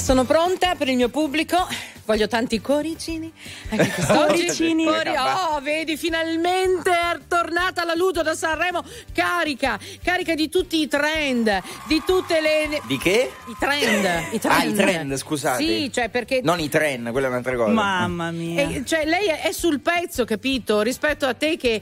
Sono pronta per il mio pubblico. Voglio tanti coricini. Anche quest'oggi. Oh, vedi, finalmente è tornata la Ludo da Sanremo, carica di tutti i trend, di tutte le. Di che? I trend. Ah, i trend, scusate. Sì, cioè perché. Non i trend, quella è un'altra cosa. Mamma mia. Cioè lei è sul pezzo, capito? Rispetto a te che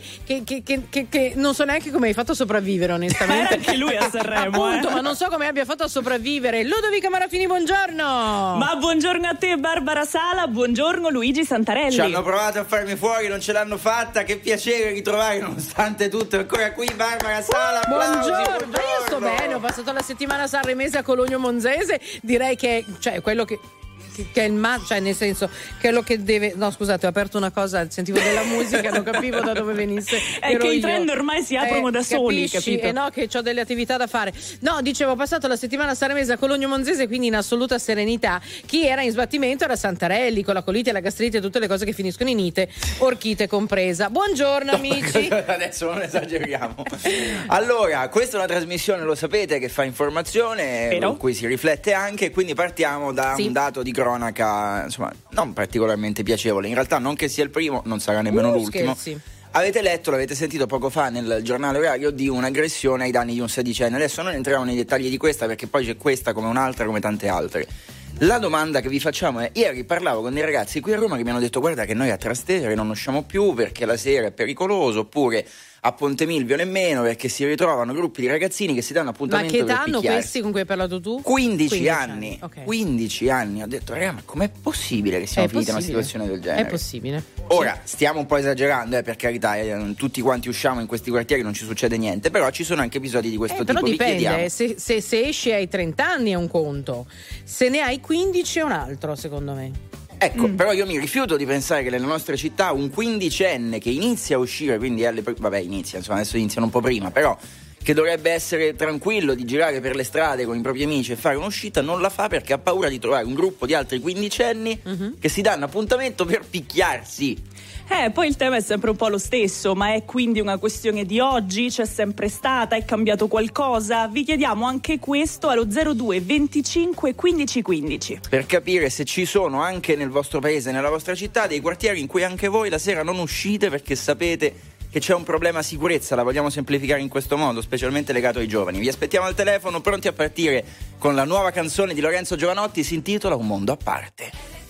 non so neanche come hai fatto a sopravvivere, onestamente. Era anche lui a Sanremo. Appunto, ma non so come abbia fatto a sopravvivere. Ludovica Marafini, buongiorno. Ma buongiorno a te, Barbara Sala, buongiorno Luigi Santarelli. Ci hanno provato a farmi fuori, non ce l'hanno fatta. Che piacere ritrovare, nonostante tutto, ancora qui Barbara Sala. Buongiorno. Io sto bene, ho passato la settimana sanremese a Cologno Monzese. Direi che quello che è il cioè nel senso quello che deve. No, scusate, ho aperto una cosa, sentivo della musica, non capivo da dove venisse. È che i trend ormai si aprono da soli, capito? No, che ho delle attività da fare. No, dicevo, ho passato la settimana sanremese a Cologno Monzese, quindi in assoluta serenità. Chi era in sbattimento era Santarelli, con la colite, la gastrite e tutte le cose che finiscono in ite, orchite compresa. Buongiorno amici. Adesso non esageriamo. Allora, questa è una trasmissione, lo sapete, che fa informazione, con cui si riflette anche, quindi partiamo da un dato di cronaca, insomma, non particolarmente piacevole. In realtà non che sia il primo, non sarà nemmeno l'ultimo. Scherzi. Avete letto, l'avete sentito poco fa nel giornale orario, di un'aggressione ai danni di un sedicenne. Adesso non entriamo nei dettagli di questa, perché poi c'è questa come un'altra, come tante altre. La domanda che vi facciamo è: ieri parlavo con dei ragazzi qui a Roma che mi hanno detto: guarda che noi a Trastevere non usciamo più perché la sera è pericoloso, oppure a Ponte Milvio nemmeno, perché si ritrovano gruppi di ragazzini che si danno appuntamento per picchiarsi. Ma che danno questi con cui hai parlato tu? 15 anni. Okay. 15 anni. Ho detto, raga, ma com'è possibile che siamo finiti in una situazione del genere? È possibile. Ora, stiamo un po' esagerando, per carità, tutti quanti usciamo in questi quartieri, non ci succede niente, però ci sono anche episodi di questo tipo. Però dipende, vi chiediamo. se esci ai 30 anni è un conto, se ne hai 15 è un altro, secondo me. Ecco, però io mi rifiuto di pensare che nelle nostre città un quindicenne che inizia a uscire, quindi inizia, insomma adesso iniziano un po' prima, però che dovrebbe essere tranquillo di girare per le strade con i propri amici e fare un'uscita, non la fa perché ha paura di trovare un gruppo di altri quindicenni che si danno appuntamento per picchiarsi. Poi il tema è sempre un po' lo stesso, ma è quindi una questione di oggi? C'è sempre stata? È cambiato qualcosa? Vi chiediamo anche questo allo 02 25 15 15. Per capire se ci sono anche nel vostro paese, nella vostra città, dei quartieri in cui anche voi la sera non uscite perché sapete che c'è un problema sicurezza. La vogliamo semplificare in questo modo, specialmente legato ai giovani. Vi aspettiamo al telefono, pronti a partire con la nuova canzone di Lorenzo Giovanotti, si intitola Un mondo a parte.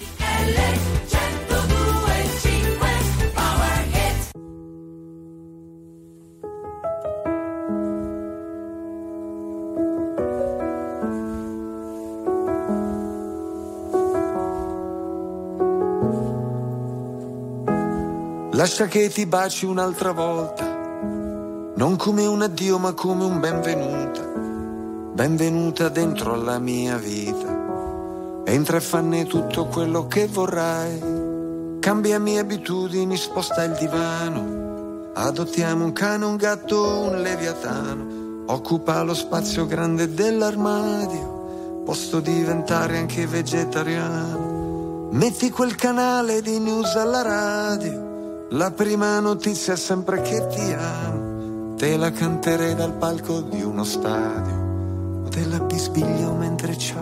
Lascia che ti baci un'altra volta, non come un addio ma come un benvenuta. Benvenuta dentro alla mia vita, entra e fanne tutto quello che vorrai. Cambiami abitudini, sposta il divano, adottiamo un cane, un gatto, un leviatano. Occupa lo spazio grande dell'armadio, posso diventare anche vegetariano. Metti quel canale di news alla radio, la prima notizia è sempre che ti amo. Te la canterei dal palco di uno stadio, te la bisbiglio mentre ci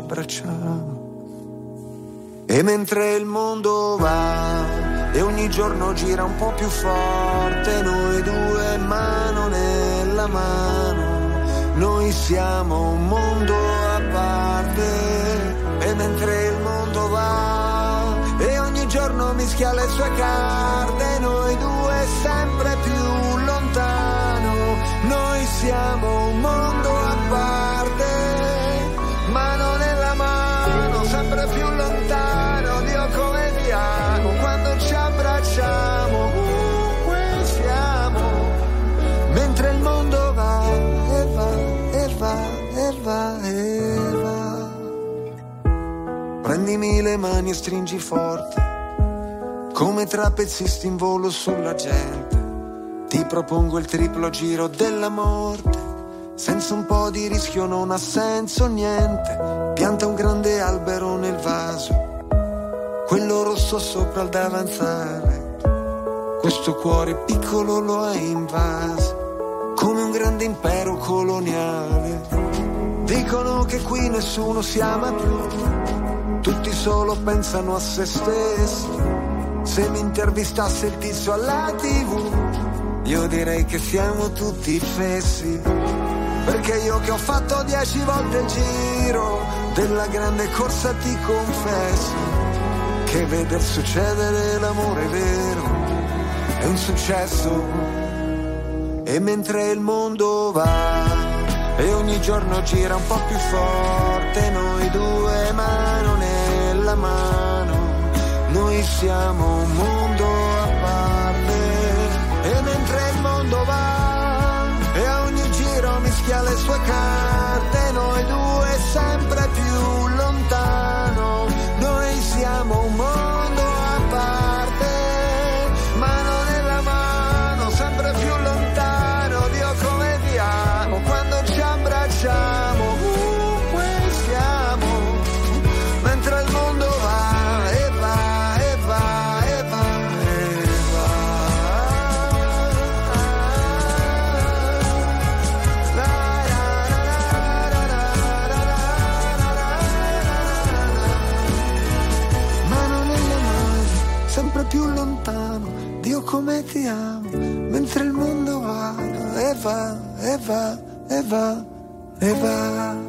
abbracciamo. E mentre il mondo va e ogni giorno gira un po' più forte, noi due mano nella mano, noi siamo un mondo a parte. E mentre il mondo va e ogni giorno mischia le sue carte, noi due sempre più lontano, noi siamo un mondo a parte, mano nella mano, sempre più lontano. Dio come ti amo, quando ci abbracciamo, ovunque siamo, mentre il mondo va e va e va e va e va. Prendimi le mani e stringi forte, come trapezzisti in volo sulla gente. Ti propongo il triplo giro della morte, senza un po' di rischio non ha senso niente. Pianta un grande albero nel vaso, quello rosso sopra il davanzale. Questo cuore piccolo lo hai invaso, come un grande impero coloniale. Dicono che qui nessuno si ama più, tutti solo pensano a se stessi. Se mi intervistasse il tizio alla TV, io direi che siamo tutti fessi. Perché io che ho fatto 10 volte il giro della grande corsa ti confesso che veder succedere l'amore vero è un successo. E mentre il mondo va e ogni giorno gira un po' più forte, noi due mano nella mano, noi siamo un mondo a parte. E mentre il mondo va e a ogni giro mischia le sue carte, noi due sempre più lontano, noi siamo un mondo a parte. Mano nella mano, sempre più lontano, Dio come ti amo, quando ci abbracciamo, ovunque siamo, mentre il mondo va e va e va e va e va. Mano nelle mani, sempre più lontano, Dio come ti amo, mentre il mondo va e va e va e va e va.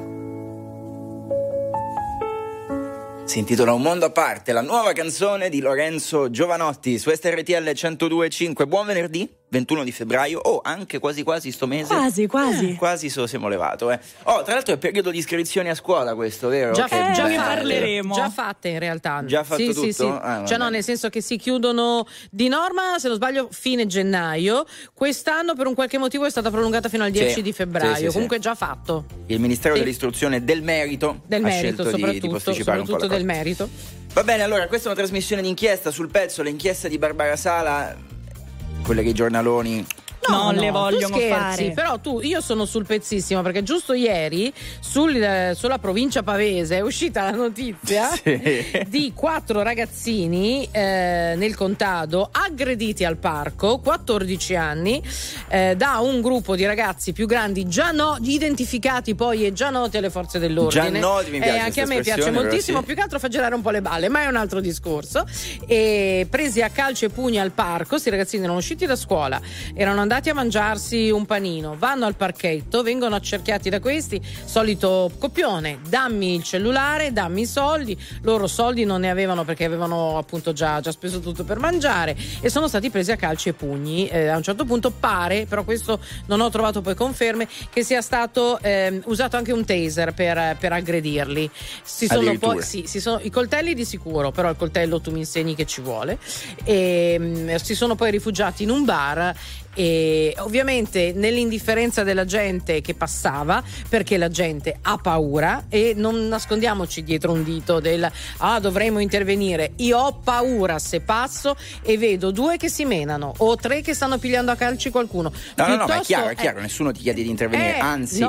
Si intitola Un mondo a parte, la nuova canzone di Lorenzo Giovanotti su SRTL 102.5. Buon venerdì, 21 di febbraio. Oh, anche quasi sto mese. Quasi siamo levato, Oh, tra l'altro è periodo di iscrizioni a scuola questo, vero? Già ne parleremo. Già fatte in realtà. Già fatto tutto? Sì. Cioè no, nel senso che si chiudono di norma, se non sbaglio, fine gennaio. Quest'anno per un qualche motivo è stata prolungata fino al 10 di febbraio. Comunque è già fatto. Il Ministero dell'Istruzione e del Merito ha scelto di posticipare un po' la cosa. Del merito. Va bene, allora, questa è una trasmissione d'inchiesta sul pezzo, le inchieste di Barbara Sala, quelle che i giornaloni non le vogliono fare. Però io sono sul pezzissimo, perché giusto ieri sulla provincia pavese è uscita la notizia di 4 ragazzini nel contado aggrediti al parco, 14 anni, da un gruppo di ragazzi più grandi già identificati poi e già noti alle forze dell'ordine. Già noti, mi piace anche a me piace moltissimo, più che altro fa girare un po' le balle, ma è un altro discorso. E presi a calci e pugni al parco, questi ragazzini erano usciti da scuola, erano andati a mangiarsi un panino, vanno al parchetto, vengono accerchiati da questi, solito copione, dammi il cellulare, dammi i soldi. Loro soldi non ne avevano perché avevano appunto già speso tutto per mangiare, e sono stati presi a calci e pugni. A un certo punto pare, però questo non ho trovato poi conferme, che sia stato usato anche un taser per aggredirli. Sono i coltelli di sicuro, però il coltello tu mi insegni che ci vuole, e si sono poi rifugiati in un bar. E ovviamente nell'indifferenza della gente che passava, perché la gente ha paura, e non nascondiamoci dietro un dito dovremmo intervenire. Io ho paura se passo e vedo 2 che si menano o 3 che stanno pigliando a calci qualcuno. No, ma è chiaro, nessuno ti chiede di intervenire, anzi,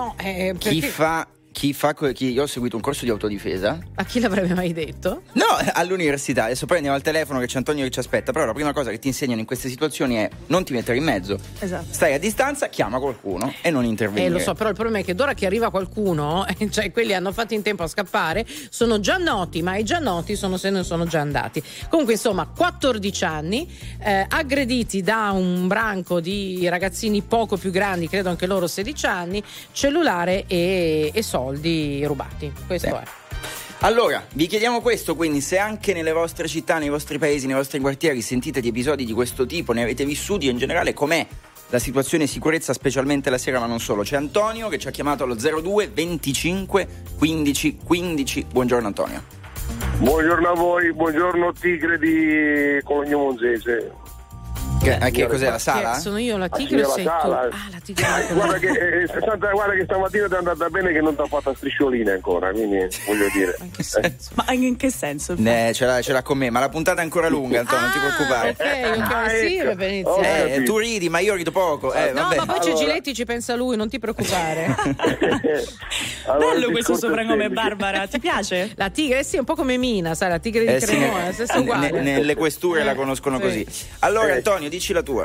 io ho seguito un corso di autodifesa. A chi l'avrebbe mai detto? No, all'università. Adesso poi andiamo al telefono che c'è Antonio che ci aspetta. Però la prima cosa che ti insegnano in queste situazioni è non ti mettere in mezzo. Esatto. Stai a distanza, chiama qualcuno e non intervenire. Lo so, però il problema è che d'ora che arriva qualcuno, cioè quelli hanno fatto in tempo a scappare, sono già noti, ma i già noti se ne sono già andati. Comunque insomma, 14 anni, aggrediti da un branco di ragazzini poco più grandi, credo anche loro 16 anni, cellulare e soldi rubati. Questo è. Allora, vi chiediamo questo, quindi se anche nelle vostre città, nei vostri paesi, nei vostri quartieri sentite di episodi di questo tipo, ne avete vissuti, e in generale com'è la situazione sicurezza, specialmente la sera, ma non solo. C'è Antonio che ci ha chiamato allo 02 25 15 15. Buongiorno Antonio. Buongiorno a voi, buongiorno Tigre di Cologno Monzese. Che cos'è, la Sala? Sono io la Tigre o sei tu? La Tigre. Guarda che stamattina ti è andata bene, che non ti ha fatto striscioline ancora, quindi voglio dire. Ma in che senso? Ce l'ha con me, ma la puntata è ancora lunga, Antonio, non ti preoccupare. Ok, sì, per iniziare. Tu ridi, ma io rido poco. No, ma poi c'è Giletti, ci pensa lui, non ti preoccupare. Bello questo soprannome, Barbara, ti piace? La Tigre, sì, un po' come Mina, sai, la Tigre di Cremona, stessa uguale. Nelle questure la conoscono così. Allora, Antonio, dici la tua.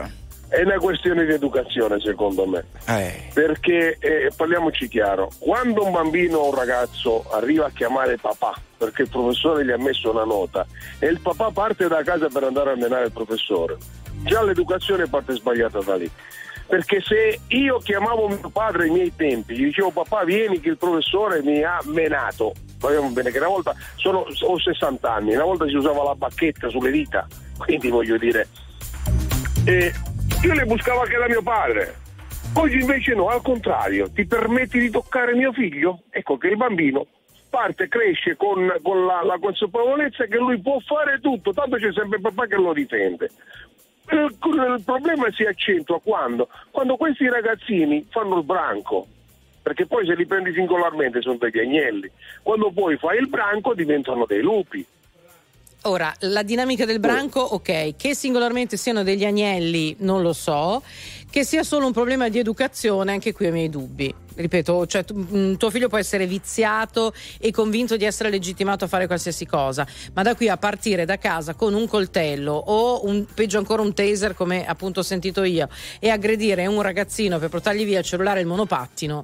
È una questione di educazione, secondo me, perché parliamoci chiaro, quando un bambino o un ragazzo arriva a chiamare papà perché il professore gli ha messo una nota e il papà parte da casa per andare a menare il professore, già l'educazione parte sbagliata da lì, perché se io chiamavo mio padre ai miei tempi, gli dicevo papà vieni che il professore mi ha menato, sappiamo bene che una volta ho 60 anni, una volta si usava la bacchetta sulle dita, quindi voglio dire io le buscavo anche da mio padre. Oggi invece no, al contrario, ti permetti di toccare mio figlio? Ecco che il bambino cresce con la consapevolezza che lui può fare tutto, tanto c'è sempre papà che lo difende. Il problema si accentua quando questi ragazzini fanno il branco, perché poi se li prendi singolarmente sono degli agnelli, quando poi fai il branco diventano dei lupi. Ora, la dinamica del branco, ok, che singolarmente siano degli agnelli non lo so, che sia solo un problema di educazione, anche qui ho i miei dubbi. Ripeto, cioè tuo figlio può essere viziato e convinto di essere legittimato a fare qualsiasi cosa, ma da qui a partire da casa con un coltello o peggio ancora un taser, come appunto ho sentito io, e aggredire un ragazzino per portargli via il cellulare e il monopattino,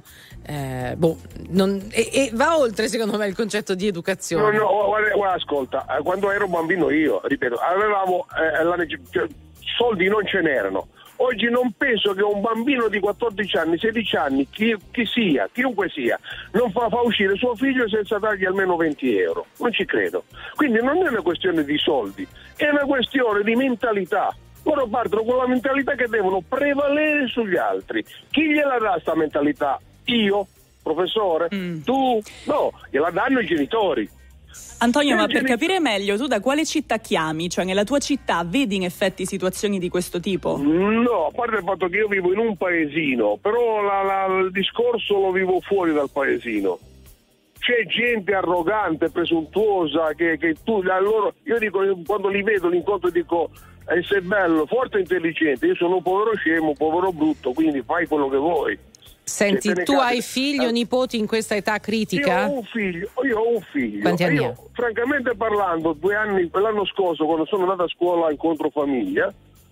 va oltre secondo me il concetto di educazione. No, guarda, ascolta, quando ero bambino io, ripeto, avevamo soldi non ce n'erano. Oggi non penso che un bambino di 14 anni, 16 anni, chiunque sia, non fa uscire suo figlio senza dargli almeno 20 euro. Non ci credo. Quindi non è una questione di soldi, è una questione di mentalità. Loro partono con la mentalità che devono prevalere sugli altri. Chi gliela dà sta mentalità? Io? Professore? Tu? No, gliela danno i genitori. Antonio, ma per capire meglio, tu da quale città chiami? Cioè nella tua città vedi in effetti situazioni di questo tipo? No, a parte il fatto che io vivo in un paesino, però il discorso lo vivo fuori dal paesino. C'è gente arrogante, presuntuosa, che tu, loro, io dico, quando li vedo, li incontro, dico, sei bello, forte e intelligente, io sono un povero scemo, un povero brutto, quindi fai quello che vuoi. Senti, tu hai figli o nipoti in questa età critica? Io ho un figlio. Quanti anni ha? Francamente parlando, 2 anni, l'anno scorso, quando sono andato a scuola incontro famiglia,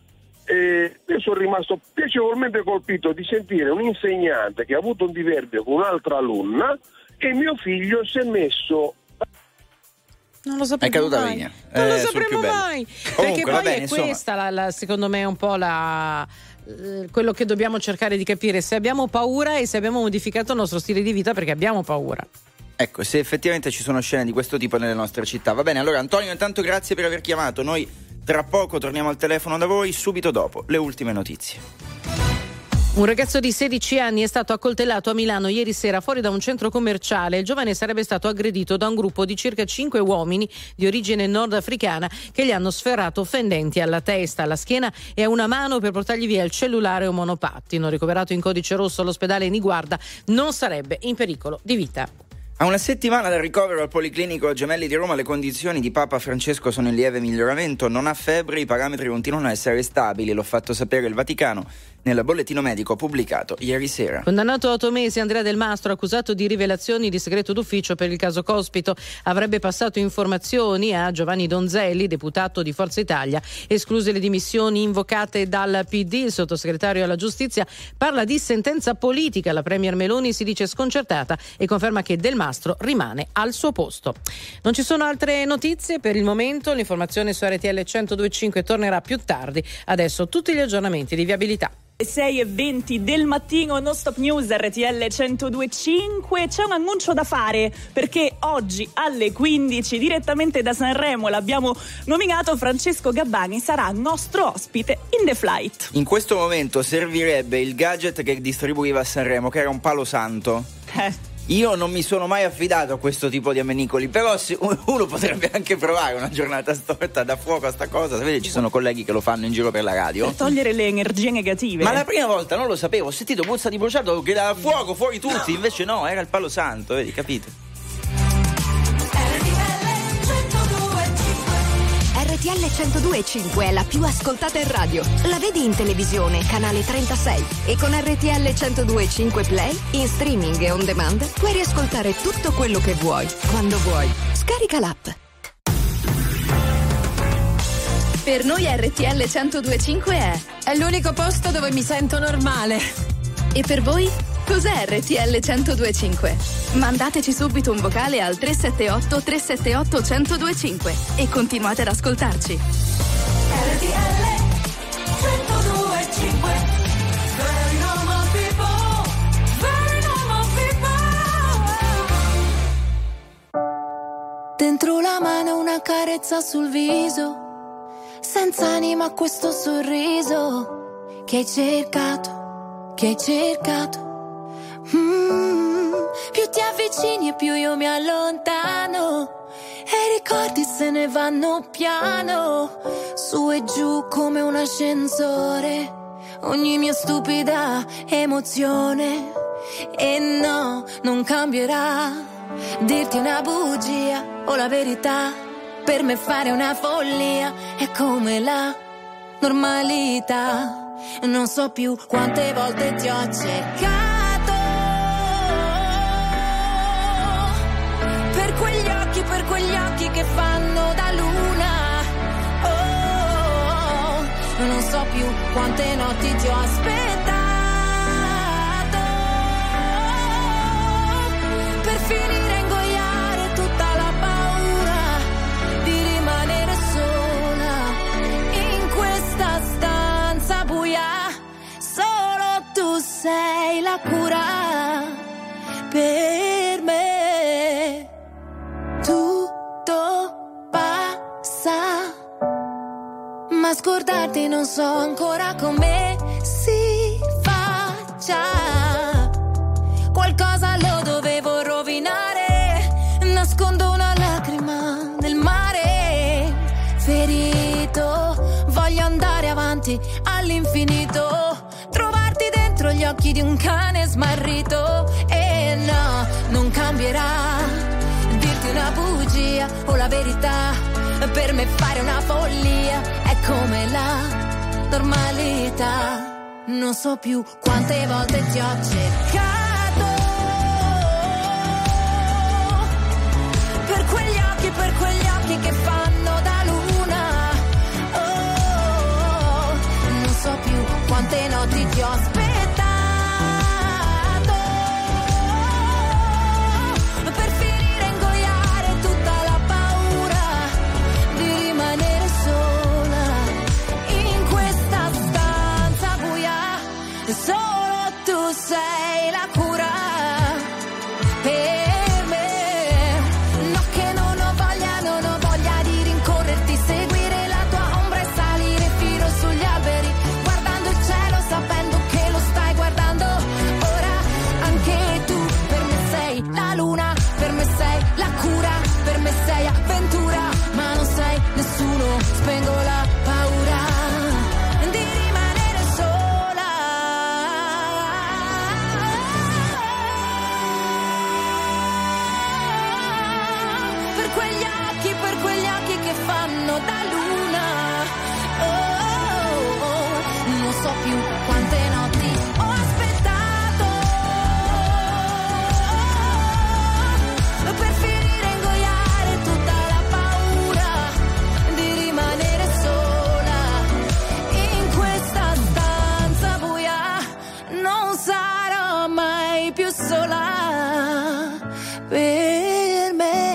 io sono rimasto piacevolmente colpito di sentire un insegnante che ha avuto un diverbio con un'altra alunna e mio figlio si è messo... Non lo sapremo è caduta mai. Linea. Non lo sapremo mai. Comunque, perché poi bene, è questa, secondo me, un po' quello che dobbiamo cercare di capire, se abbiamo paura e se abbiamo modificato il nostro stile di vita perché abbiamo paura. Ecco, se effettivamente ci sono scene di questo tipo nelle nostre città. Va bene, allora Antonio, intanto grazie per aver chiamato. Noi tra poco torniamo al telefono da voi, subito dopo le ultime notizie. Un ragazzo di 16 anni è stato accoltellato a Milano ieri sera fuori da un centro commerciale. Il giovane sarebbe stato aggredito da un gruppo di circa 5 uomini di origine nordafricana che gli hanno sferrato fendenti alla testa, alla schiena e a una mano per portargli via il cellulare e un monopattino. Ricoverato in codice rosso all'ospedale Niguarda, non sarebbe in pericolo di vita. A una settimana dal ricovero al Policlinico Gemelli di Roma le condizioni di Papa Francesco sono in lieve miglioramento, non ha febbre, i parametri continuano a essere stabili, l'ha fatto sapere il Vaticano nel bollettino medico pubblicato ieri sera. Condannato a 8 mesi Andrea Del Mastro, accusato di rivelazioni di segreto d'ufficio per il caso Cospito, avrebbe passato informazioni a Giovanni Donzelli, deputato di Forza Italia, escluse le dimissioni invocate dal PD. Il sottosegretario alla giustizia parla di sentenza politica, la premier Meloni si dice sconcertata e conferma che Del Mastro rimane al suo posto. Non ci sono altre notizie per il momento, l'informazione su RTL 102.5 tornerà più tardi. Adesso tutti gli aggiornamenti di viabilità. 6:20 del mattino, non stop news RTL 102.5. C'è un annuncio da fare perché oggi alle 15 direttamente da Sanremo, l'abbiamo nominato, Francesco Gabbani sarà nostro ospite in The Flight. In questo momento servirebbe il gadget che distribuiva a Sanremo, che era un palo santo. Io non mi sono mai affidato a questo tipo di ammenicoli, però uno potrebbe anche provare una giornata storta da fuoco a sta cosa. Sapete, ci sono colleghi che lo fanno in giro per la radio. Per togliere le energie negative. Ma la prima volta non lo sapevo, ho sentito puzza di bruciato che dava fuoco fuori tutti, invece no, era il palo santo, vedi, capite? RTL 102.5 è la più ascoltata in radio. La vedi in televisione, canale 36. E con RTL 102.5 Play, in streaming e on demand, puoi riascoltare tutto quello che vuoi, quando vuoi. Scarica l'app. Per noi RTL 102.5 è l'unico posto dove mi sento normale. E per voi? Cos'è RTL 102.5? Mandateci subito un vocale al 378 378 1025 e continuate ad ascoltarci. RTL 102.5. Very normal people, very normal people. Dentro la mano una carezza sul viso, senza anima questo sorriso che hai cercato, che hai cercato. Più ti avvicini e più io mi allontano e i ricordi se ne vanno piano, su e giù come un ascensore, ogni mia stupida emozione. E no, non cambierà dirti una bugia o la verità, per me fare una follia è come la normalità. Non so più quante volte ti ho cercato, per quegli occhi che fanno da luna. Oh, non so più quante notti ti ho aspettato, per finire a ingoiare tutta la paura di rimanere sola in questa stanza buia. Solo tu sei la cura per me. Tutto passa, ma scordarti non so ancora come si faccia. Qualcosa lo dovevo rovinare, nascondo una lacrima nel mare. Ferito, voglio andare avanti all'infinito, trovarti dentro gli occhi di un cane smarrito. E no, non cambierà una bugia o la verità, per me fare una follia è come la normalità. Non so più quante volte ti ho cercato, per quegli occhi che fanno da luna. Oh, non so più quante notti ti ho aspettato, solo tu sei la cura per me. No, che non ho voglia di rincorrerti, seguire la tua ombra e salire fino sugli alberi, guardando il cielo sapendo che lo stai guardando. Ora anche tu per me sei la luna, per me sei la cura, per me sei avventura, ma non sei nessuno, spengo la paura. Per quegli occhi che fanno da luna. Oh, non so più quante notti ho aspettato, per finire a ingoiare tutta la paura di rimanere sola in questa stanza buia. Non sarò mai più sola per me.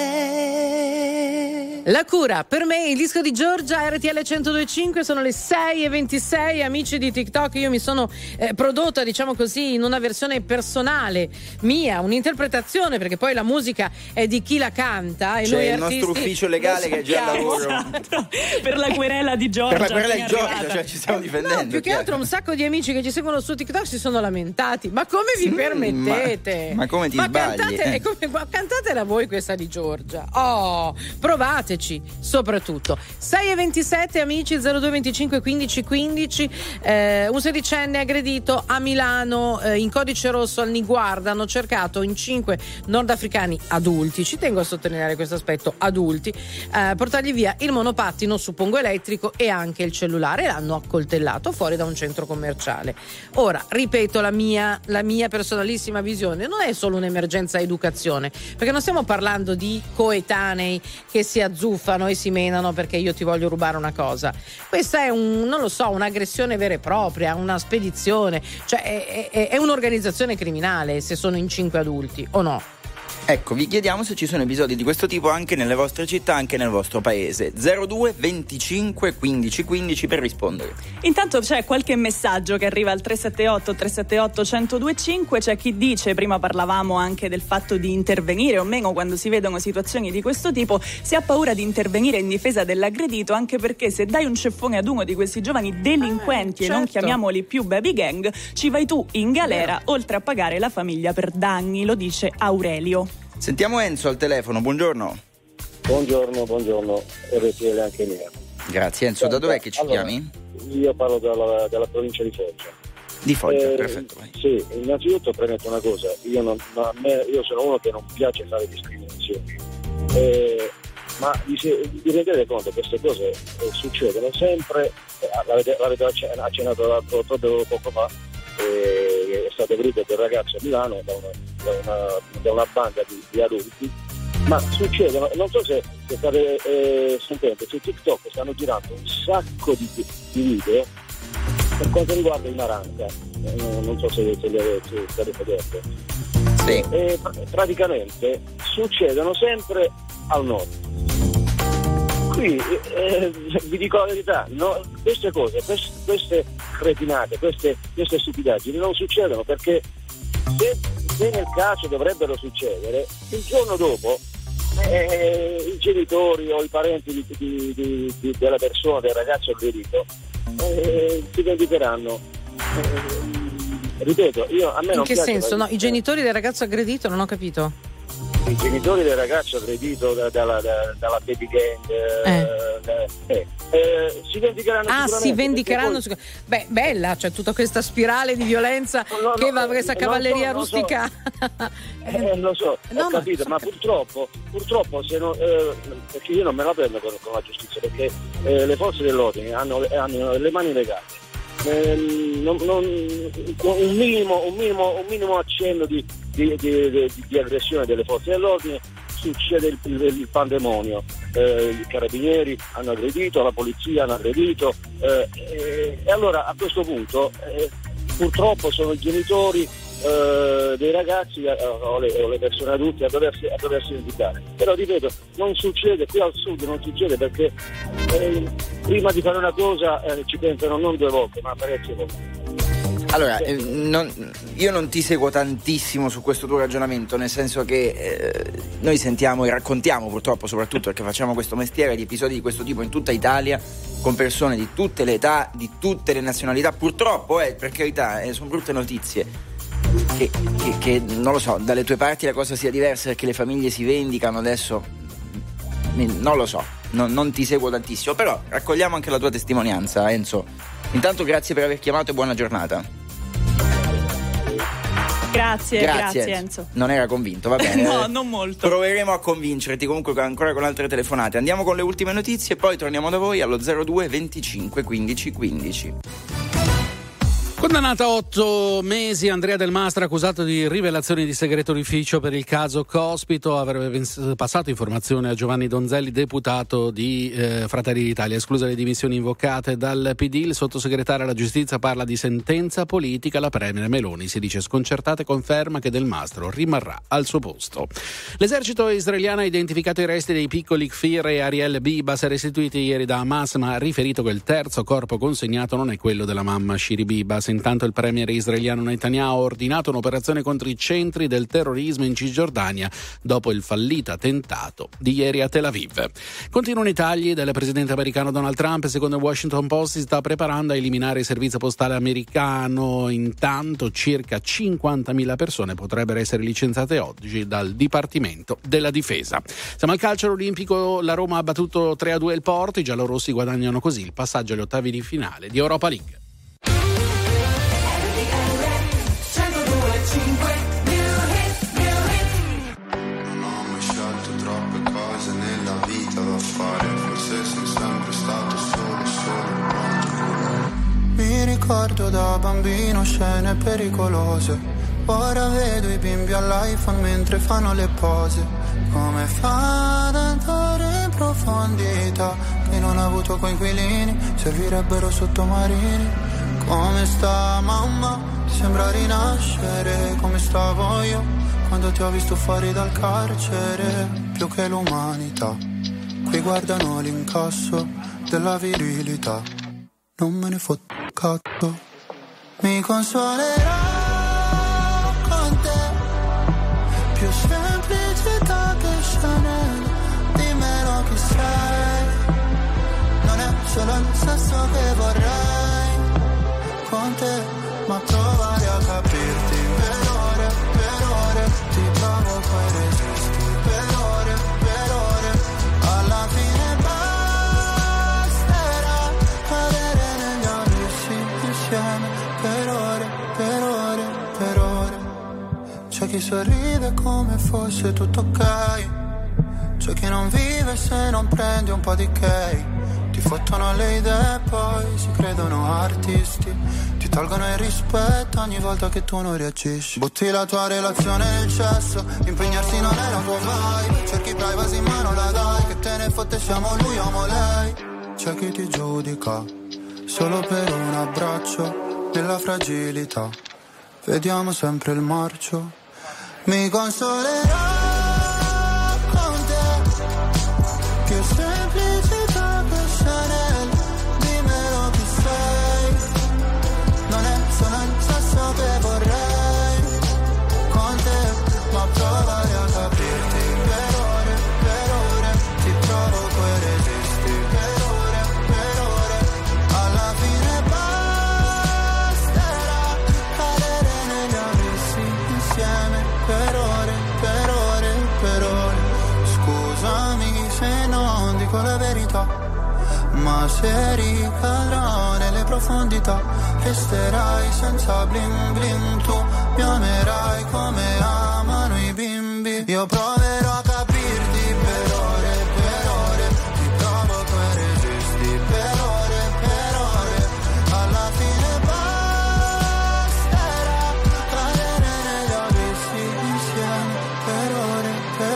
La cura per me, il disco di Giorgia, RTL 102.5. Sono le 6:26. Amici di TikTok, io mi sono prodotta, diciamo così, in una versione personale mia, un'interpretazione, perché poi la musica è di chi la canta e c'è noi il artisti nostro ufficio legale che è già al lavoro. Esatto. Per la querela di Giorgia, per la querela di Giorgia, cioè ci stiamo difendendo. No, più che altro un sacco di amici che ci seguono su TikTok si sono lamentati. Ma come vi permettete? Ma come ti sbagli? Cantatela voi questa di Giorgia. Oh, provateci, soprattutto. 6:27, amici, 0225 15 15. Un sedicenne aggredito a Milano in codice rosso al Niguarda. Hanno cercato in 5 nordafricani adulti, ci tengo a sottolineare questo aspetto, adulti, portargli via il monopattino, suppongo elettrico, e anche il cellulare, e l'hanno accoltellato fuori da un centro commerciale. Ora, ripeto, la mia personalissima visione non è solo un'emergenza educazione, perché non stiamo parlando di coetanei che si azzurrano stufano e si menano perché io ti voglio rubare una cosa. Questa è non lo so, un'aggressione vera e propria, una spedizione, cioè è un'organizzazione criminale se sono in 5 adulti, o no? Ecco, vi chiediamo se ci sono episodi di questo tipo anche nelle vostre città, anche nel vostro paese. 02 25 15 15 per rispondere. Intanto c'è qualche messaggio che arriva al 378 378 1025. C'è chi dice, prima parlavamo anche del fatto di intervenire o meno quando si vedono situazioni di questo tipo, si ha paura di intervenire in difesa dell'aggredito, anche perché se dai un ceffone ad uno di questi giovani delinquenti, certo, e non chiamiamoli più baby gang, ci vai tu in galera, oltre a pagare la famiglia per danni, lo dice Aurelio. Sentiamo Enzo al telefono, buongiorno. Buongiorno, RTL anche mia. Grazie Enzo, da dov'è che ci chiami? Io parlo dalla provincia di Foggia. Di Foggia, perfetto. Vai. Sì, innanzitutto premetto una cosa, io sono uno che non piace fare discriminazioni, ma vi rendete conto che queste cose succedono sempre, l'avete accennato proprio poco fa, è stato aggredito quel ragazzo a Milano da una banda di adulti, ma succedono, non so se state sentendo, su TikTok stanno girando un sacco di video per quanto riguarda i Maranca, non so se li state vedendo. Sì. Praticamente succedono sempre al nord. Qui vi dico la verità, no, queste cose, queste cretinate, queste stupidaggini non succedono perché se nel caso dovrebbero succedere, il giorno dopo i genitori o i parenti della persona, del ragazzo aggredito, si vendicheranno. Ripeto, a me non piace. In che senso? No, i genitori del ragazzo aggredito, non ho capito. I genitori del ragazzo aggredito dalla baby gang si vendicheranno sicuramente. Si vendicheranno beh, bella, cioè tutta questa spirale di violenza che va, questa cavalleria rustica. Lo so, ho capito, ma purtroppo se non, perché io non me la prendo con la giustizia, perché le forze dell'ordine hanno le mani legate. Un minimo accenno di aggressione delle forze dell'ordine, succede il pandemonio. I carabinieri hanno aggredito, la polizia hanno aggredito, e allora a questo punto purtroppo sono i genitori dei ragazzi o le persone adulte a doversi indicare. Però ripeto, non succede qui al sud, non succede perché prima di fare una cosa ci pensano non 2 volte ma parecchie volte. Allora, io non ti seguo tantissimo su questo tuo ragionamento, nel senso che noi sentiamo e raccontiamo, purtroppo, soprattutto perché facciamo questo mestiere, di episodi di questo tipo in tutta Italia, con persone di tutte le età, di tutte le nazionalità. Purtroppo, per carità, sono brutte notizie. Che non lo so, dalle tue parti la cosa sia diversa perché le famiglie si vendicano adesso, non lo so, non ti seguo tantissimo, però raccogliamo anche la tua testimonianza, Enzo. Intanto grazie per aver chiamato e buona giornata. Grazie Enzo. Non era convinto, va bene. No, non molto. Proveremo a convincerti comunque ancora con altre telefonate. Andiamo con le ultime notizie e poi torniamo da voi allo 02 25 15 15. Condannata a 8 mesi Andrea Del Mastro, accusato di rivelazioni di segreto d'ufficio per il caso Cospito, avrebbe passato informazione a Giovanni Donzelli, deputato di Fratelli d'Italia. Escluse le dimissioni invocate dal PD, il sottosegretario alla giustizia parla di sentenza politica. La premier Meloni si dice sconcertata e conferma che Del Mastro rimarrà al suo posto. L'esercito israeliano ha identificato i resti dei piccoli Kfir e Ariel Bibas restituiti ieri da Hamas, ma ha riferito che il terzo corpo consegnato non è quello della mamma Shiri Bibas. Intanto il premier israeliano Netanyahu ha ordinato un'operazione contro i centri del terrorismo in Cisgiordania dopo il fallito attentato di ieri a Tel Aviv. Continuano i tagli del presidente americano Donald Trump. Secondo il Washington Post si sta preparando a eliminare il servizio postale americano. Intanto circa 50.000 persone potrebbero essere licenziate oggi dal Dipartimento della Difesa. Siamo al calcio olimpico, la Roma ha battuto 3-2 il Porto, i giallorossi guadagnano così il passaggio agli ottavi di finale di Europa League. Mi ricordo da bambino scene pericolose, ora vedo i bimbi all'iPhone mentre fanno le pose. Come fa ad andare profondità che non ha avuto coinquilini, servirebbero sottomarini. Come sta mamma? Ti sembra rinascere come stavo io quando ti ho visto fuori dal carcere. Più che l'umanità, qui guardano l'incasso della virilità. Non me ne fotto cazzo. Mi consolerò con te, più semplicità che Chanel. Dimmelo chi sei, non è solo il sesso che vorrei con te, ma provare a capirti per ore, ti provo poi resisti per ore, alla fine basterà cadere negli abissi insieme per ore. C'è chi sorride come fosse tutto ok, c'è chi non vive se non prende un po' di cake. Ti fottono le idee poi si credono artisti, ti tolgono il rispetto ogni volta che tu non reagisci. Butti la tua relazione nel cesso, impegnarsi non è la tua vibe. Cerchi privacy ma non la dai, che te ne fotte siamo lui o lei. C'è chi ti giudica solo per un abbraccio nella fragilità. Vediamo sempre il marcio. Mi consolerò con te, più semplicità che Chanel. Dimmelo chi sei, non è solo il sesso che vorrei con te, ma provare a capirti per ore, ti provo poi resisti per ore, alla fine basterà cadere negli abissi insieme per ore. Scusami se non dico la verità, ma se ricadrò nelle profondità resterai senza bling bling. Tu mi amerai come amano i bimbi. Io proverò a capirti per ore, ti provo poi resisti per ore, alla fine basterà cadere negli abissi insieme per ore.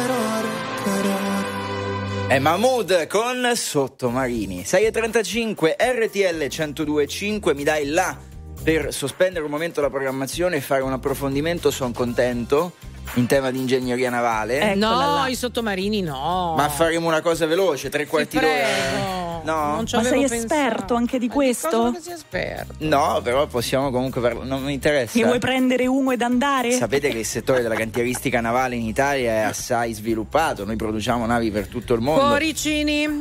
È Mahmood con Sottomarini. 6:35 RTL 102.5. Mi dai là per sospendere un momento la programmazione e fare un approfondimento. Sono contento in tema di ingegneria navale. No, i sottomarini no. Ma faremo una cosa veloce, 3/4 d'ora. No, ma sei esperto anche di questo? Sei esperto. No, però possiamo comunque non mi interessa. Mi vuoi prendere uno ed andare? Sapete che il settore della cantieristica navale in Italia è assai sviluppato. Noi produciamo navi per tutto il mondo. Cuoricini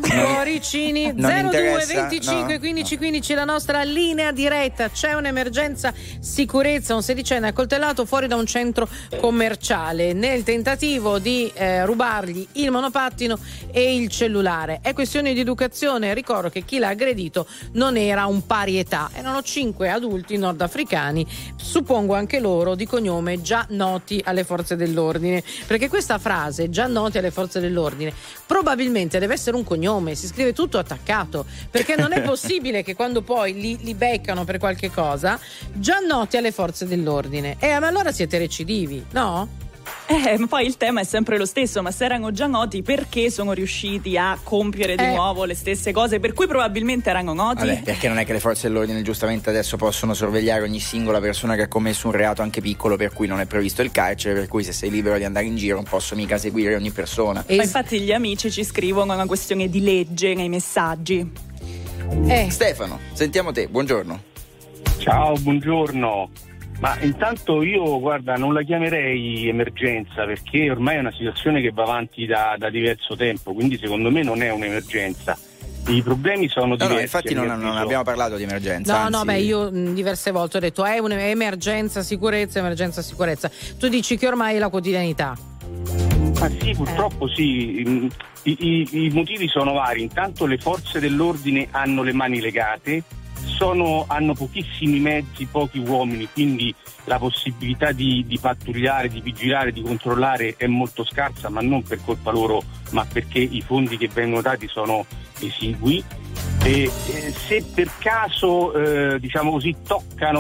02 25 15 15 la nostra linea diretta. C'è un'emergenza sicurezza, un sedicenne accoltellato fuori da un centro commerciale nel tentativo di rubargli il monopattino e il cellulare. È questione di educazione. Ricordo che chi l'ha aggredito non era un pari età, erano 5 adulti nordafricani, suppongo anche loro di cognome già noti alle forze dell'ordine, perché questa frase già noti alle forze dell'ordine probabilmente deve essere un cognome, si scrive tutto attaccato, perché non è possibile che quando poi li beccano per qualche cosa già noti alle forze dell'ordine. Ma allora siete recidivi, no? Ma poi il tema è sempre lo stesso, ma se erano già noti perché sono riusciti a compiere di nuovo le stesse cose per cui probabilmente erano noti? Vabbè, perché non è che le forze dell'ordine giustamente adesso possono sorvegliare ogni singola persona che ha commesso un reato anche piccolo per cui non è previsto il carcere, per cui se sei libero di andare in giro non posso mica seguire ogni persona. Ma infatti gli amici ci scrivono una questione di legge nei messaggi. Stefano, sentiamo te, buongiorno. Ciao, buongiorno. Ma intanto io, guarda, non la chiamerei emergenza perché ormai è una situazione che va avanti da diverso tempo, quindi secondo me non è un'emergenza. I problemi sono diversi. No, infatti non abbiamo parlato di emergenza. No, io diverse volte ho detto è un'emergenza sicurezza. Tu dici che ormai è la quotidianità. Ma sì, purtroppo sì. I motivi sono vari. Intanto le forze dell'ordine hanno le mani legate, hanno pochissimi mezzi, pochi uomini, quindi la possibilità di pattugliare, di vigilare, di controllare è molto scarsa, ma non per colpa loro, ma perché i fondi che vengono dati sono esigui. E se per caso diciamo così toccano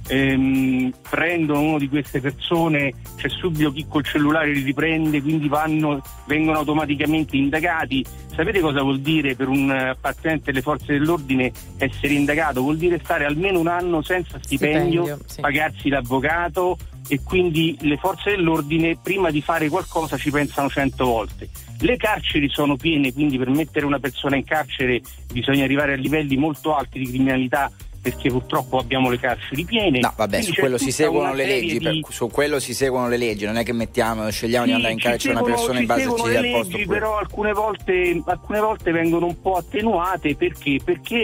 prendono uno di queste persone, c'è subito chi col cellulare li riprende, quindi vengono automaticamente indagati. Sapete cosa vuol dire per un appartenente delle forze dell'ordine essere indagato? Vuol dire stare almeno un anno senza stipendio, sì. pagarsi l'avvocato, e quindi le forze dell'ordine prima di fare qualcosa ci pensano 100 volte. Le carceri sono piene, quindi per mettere una persona in carcere bisogna arrivare a livelli molto alti di criminalità, perché purtroppo abbiamo le carceri piene. No, vabbè, quindi su quello si seguono le leggi, di... su quello si seguono le leggi, non è che scegliamo di andare in carcere una persona in base a chi al posto. Però alcune volte vengono un po' attenuate perché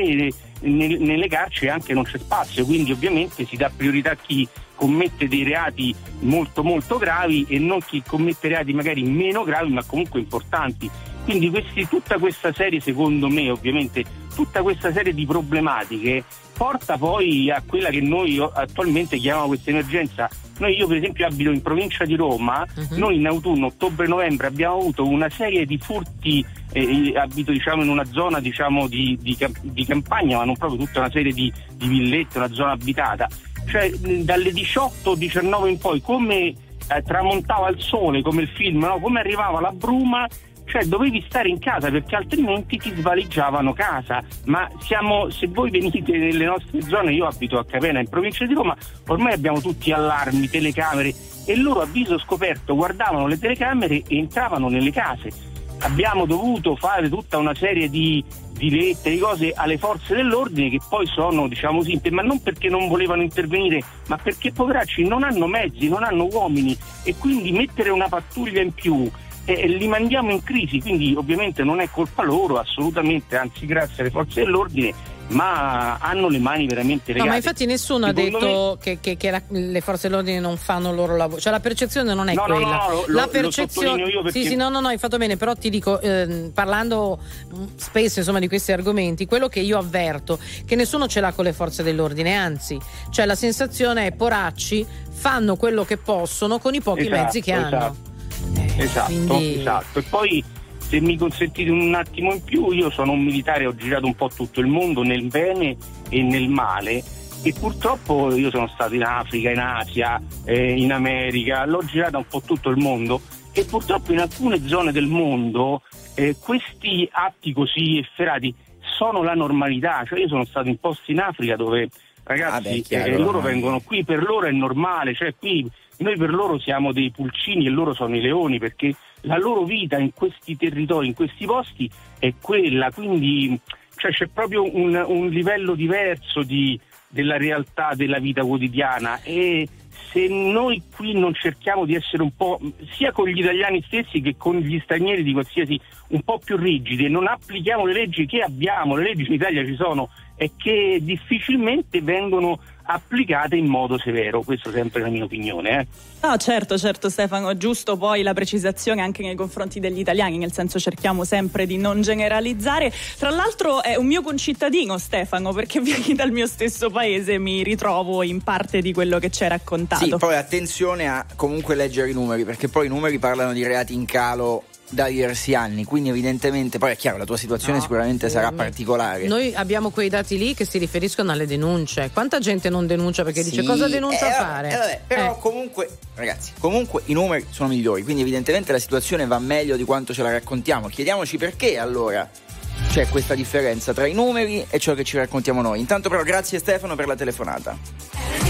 nelle carceri anche non c'è spazio, quindi ovviamente si dà priorità a chi commette dei reati molto molto gravi e non chi commette reati magari meno gravi ma comunque importanti. Quindi tutta questa serie, secondo me, ovviamente tutta questa serie di problematiche porta poi a quella che noi attualmente chiamiamo questa emergenza. Io per esempio abito in provincia di Roma, noi in autunno, ottobre-novembre abbiamo avuto una serie di furti, abito in una zona di campagna, ma non proprio, tutta una serie di villette, una zona abitata. Cioè dalle 18-19 in poi, come tramontava il sole, come il film, no? Come arrivava la bruma, cioè dovevi stare in casa perché altrimenti ti svaligiavano casa. Ma se voi venite nelle nostre zone, io abito a Capena in provincia di Roma, ormai abbiamo tutti allarmi, telecamere, e loro a viso scoperto guardavano le telecamere e entravano nelle case. Abbiamo dovuto fare tutta una serie di lettere, di cose alle forze dell'ordine che poi sono, ma non perché non volevano intervenire, ma perché poveracci non hanno mezzi, non hanno uomini, e quindi mettere una pattuglia in più li mandiamo in crisi. Quindi ovviamente non è colpa loro, assolutamente, anzi grazie alle forze dell'ordine, ma hanno le mani veramente legate. No, ma infatti nessuno ha detto che le forze dell'ordine non fanno il loro lavoro, cioè la percezione non è quella. La percezione, io perché... sì, no, hai fatto bene, però ti dico, parlando spesso di questi argomenti, quello che io avverto che nessuno ce l'ha con le forze dell'ordine, anzi, cioè la sensazione è poracci, fanno quello che possono con i pochi mezzi che hanno. Esatto. E poi, se mi consentite un attimo in più, io sono un militare, ho girato un po' tutto il mondo, nel bene e nel male, e purtroppo io sono stato in Africa, in Asia, in America, l'ho girata un po' tutto il mondo, e purtroppo in alcune zone del mondo questi atti così efferati sono la normalità. Cioè io sono stato in posti in Africa dove ragazzi loro vengono qui, per loro è normale, cioè qui noi per loro siamo dei pulcini e loro sono i leoni, perché la loro vita in questi territori, in questi posti è quella, quindi c'è proprio un livello diverso della realtà della vita quotidiana, e se noi qui non cerchiamo di essere un po', sia con gli italiani stessi che con gli stranieri di qualsiasi, un po' più rigidi, e non applichiamo le leggi che abbiamo, le leggi in Italia ci sono e che difficilmente vengono applicate in modo severo, questo sempre la mia opinione. No, certo Stefano, giusto poi la precisazione anche nei confronti degli italiani, nel senso cerchiamo sempre di non generalizzare. Tra l'altro è un mio concittadino Stefano, perché vieni dal mio stesso paese, mi ritrovo in parte di quello che ci hai raccontato. Sì, poi attenzione a comunque leggere i numeri, perché poi i numeri parlano di reati in calo da diversi anni, quindi evidentemente poi è chiaro la tua situazione sicuramente sarà particolare. Noi abbiamo quei dati lì che si riferiscono alle denunce. Quanta gente non denuncia perché dice cosa denuncia a fare? Però comunque ragazzi, i numeri sono migliori, quindi evidentemente la situazione va meglio di quanto ce la raccontiamo. Chiediamoci perché allora c'è questa differenza tra i numeri e ciò che ci raccontiamo noi. Intanto però grazie Stefano per la telefonata.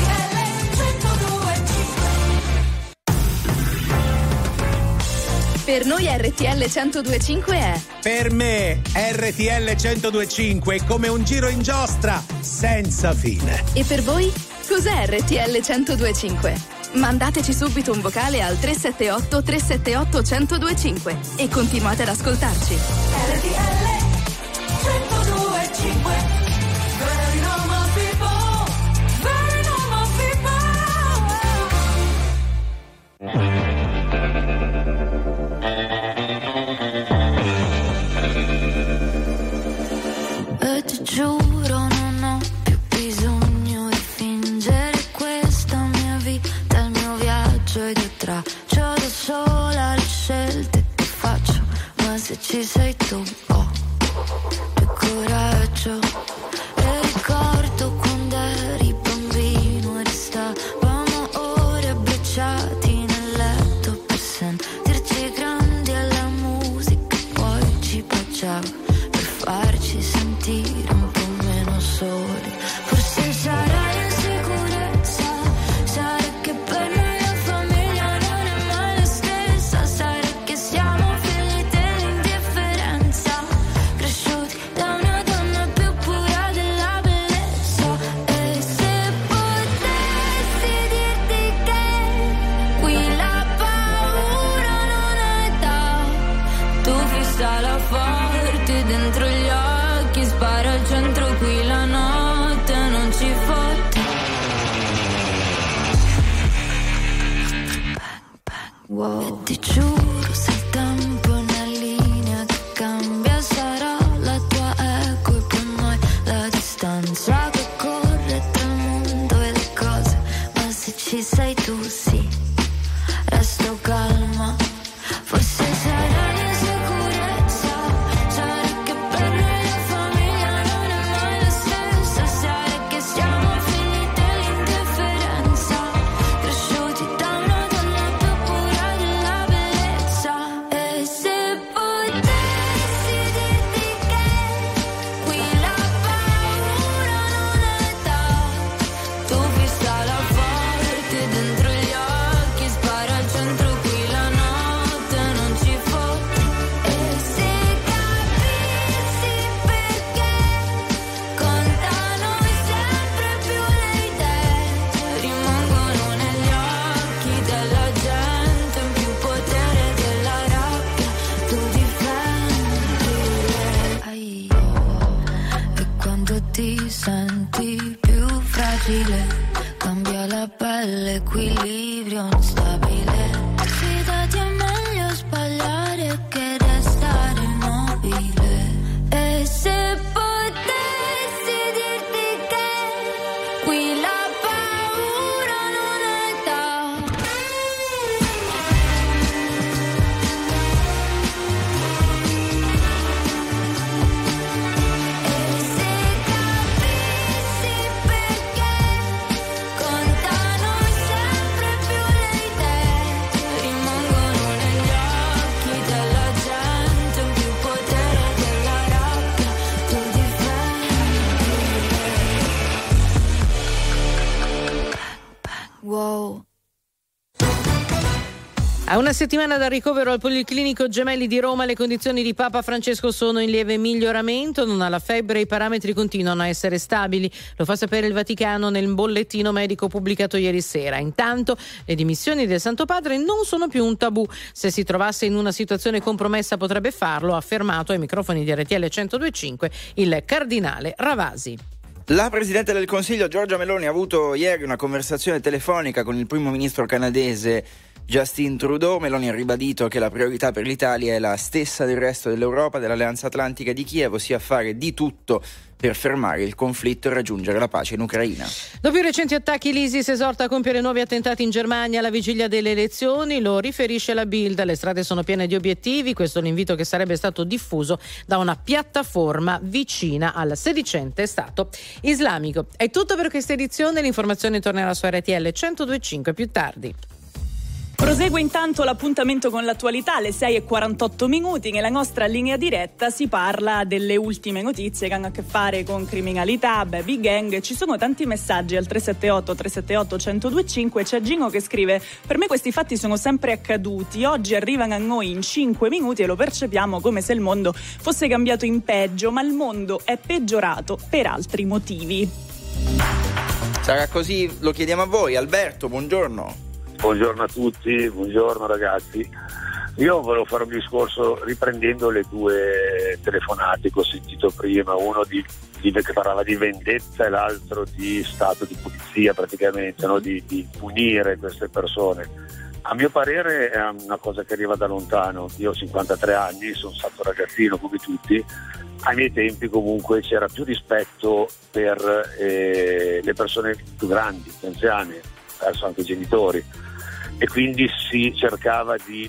Per noi RTL 102.5 è... Per me RTL 102.5 è come un giro in giostra senza fine. E per voi? Cos'è RTL 102.5? Mandateci subito un vocale al 378 378 1025 e continuate ad ascoltarci. RTL 102.5. Very normal people, very normal people. E ti giuro non ho più bisogno di fingere, questa mia vita, il mio viaggio, ed io traccio da sola le scelte che faccio, ma se ci sei tu ho più coraggio. E ricordo quando eri bambino ed E ti giuro, se il tempo è una linea che cambia, sarà la tua eco e per noi la distanza che corre tra il mondo e le cose. Ma se ci sei tu, sì, resto calma. Forse sarà l'insicurezza, sarà che per noi la famiglia non è mai la stessa, sarà che siamo finite l'indifferenza, cresciuti da una donna più pura della bellezza. E se potessi dirti che qui la paura non è età, tu fissala forte dentro gli occhi, spara al centro qui la notte non ci fotte. E se capissi perché contano sempre più le idee, rimangono negli occhi della gente, in più potere della rabbia, tu difendi. E quando ti senti più fragile, cambia la pelle, equilibrio instabile. Fidati, è meglio sbagliare che restare immobile. E se potessi dirti che qui la paura non è età. E se capissi perché contano sempre più le idee, rimangono negli occhi della gente, in più potere della rabbia, tu difendi. Wow. A una settimana dal ricovero al Policlinico Gemelli di Roma, le condizioni di Papa Francesco sono in lieve miglioramento, non ha la febbre e i parametri continuano a essere stabili. Lo fa sapere il Vaticano nel bollettino medico pubblicato ieri sera. Intanto le dimissioni del Santo Padre non sono più un tabù. Se si trovasse in una situazione compromessa potrebbe farlo, ha affermato ai microfoni di RTL 102.5 il cardinale Ravasi. La Presidente del Consiglio Giorgia Meloni ha avuto ieri una conversazione telefonica con il primo ministro canadese Justin Trudeau. Meloni ha ribadito che la priorità per l'Italia è la stessa del resto dell'Europa, dell'Alleanza Atlantica e di Kiev, ossia fare di tutto per fermare il conflitto e raggiungere la pace in Ucraina. Dopo i recenti attacchi, l'ISIS esorta a compiere nuovi attentati in Germania alla vigilia delle elezioni, lo riferisce la Bild. Le strade sono piene di obiettivi, questo è l'invito che sarebbe stato diffuso da una piattaforma vicina al sedicente Stato islamico. È tutto per questa edizione, l'informazione tornerà su RTL 102.5 più tardi. Prosegue intanto l'appuntamento con l'attualità alle 6:48. Nella nostra linea diretta si parla delle ultime notizie che hanno a che fare con criminalità, baby gang. Ci sono tanti messaggi al 378-378-1025. C'è Gino che scrive: per me questi fatti sono sempre accaduti, oggi arrivano a noi in 5 minuti e lo percepiamo come se il mondo fosse cambiato in peggio, ma il mondo è peggiorato per altri motivi. Sarà così? Lo chiediamo a voi. Alberto, buongiorno. Buongiorno a tutti, buongiorno ragazzi. Io volevo fare un discorso riprendendo le due telefonate che ho sentito prima, uno che parlava di vendetta e l'altro di stato di pulizia praticamente, no? di punire queste persone. A mio parere è una cosa che arriva da lontano. Io ho 53 anni, sono stato ragazzino come tutti. Ai miei tempi comunque c'era più rispetto per le persone più grandi, più anziane, verso anche i genitori, e quindi si cercava di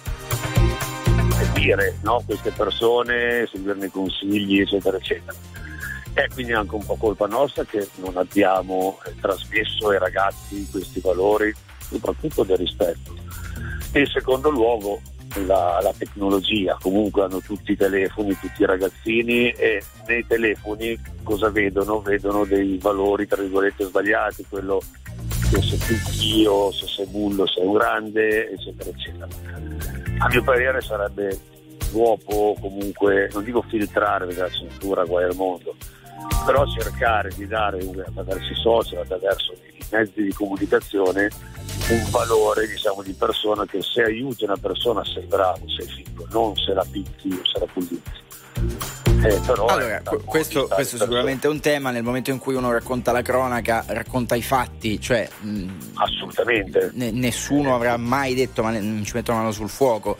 seguire, no, queste persone, seguirne i consigli, eccetera eccetera. E quindi è anche un po' colpa nostra che non abbiamo trasmesso ai ragazzi questi valori, soprattutto del rispetto. E in secondo luogo la tecnologia. Comunque hanno tutti i telefoni, tutti i ragazzini, e nei telefoni cosa vedono? Vedono dei valori tra virgolette sbagliati, quello che se tu io, se sei bullo sei un grande, eccetera eccetera. A mio parere sarebbe dopo comunque, non dico filtrare perché la censura guai al mondo, però cercare di dare attraverso i social, attraverso i mezzi di comunicazione, un valore, diciamo, di persona, che se aiuti una persona sei bravo, sei figo, non se la picchi o se la pulizzi. Però allora, questo sicuramente è un tema. Nel momento in cui uno racconta la cronaca, racconta i fatti, cioè assolutamente nessuno avrà mai detto ma non ci metto la mano sul fuoco.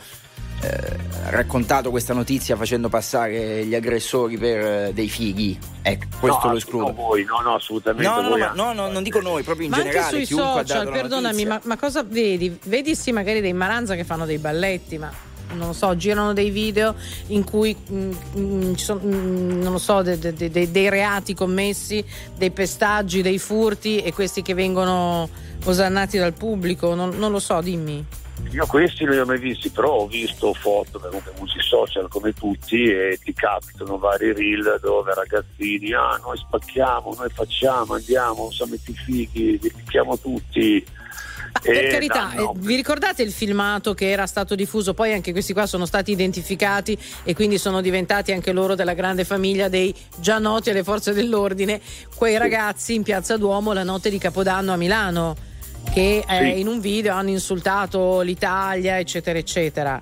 Raccontato questa notizia facendo passare gli aggressori per dei fighi, ecco, questo lo escludo. No, assolutamente no, non dico noi, proprio in ma generale. Anche sui social, perdonami, ma cosa vedi sì magari dei Maranza che fanno dei balletti, ma non lo so, girano dei video in cui ci sono, non lo so, dei reati commessi, dei pestaggi, dei furti, e questi che vengono osannati dal pubblico, non lo so, dimmi. Io questi non li ho mai visti, però ho visto foto, comunque usi social come tutti, e ti capitano vari reel dove ragazzini, noi spacchiamo, noi facciamo, andiamo, siamo i fighi, li picchiamo tutti. Per carità, vi ricordate il filmato che era stato diffuso? Poi anche questi qua sono stati identificati e quindi sono diventati anche loro della grande famiglia dei già noti alle forze dell'ordine, quei ragazzi in Piazza Duomo la notte di Capodanno a Milano, che in un video hanno insultato l'Italia, eccetera eccetera.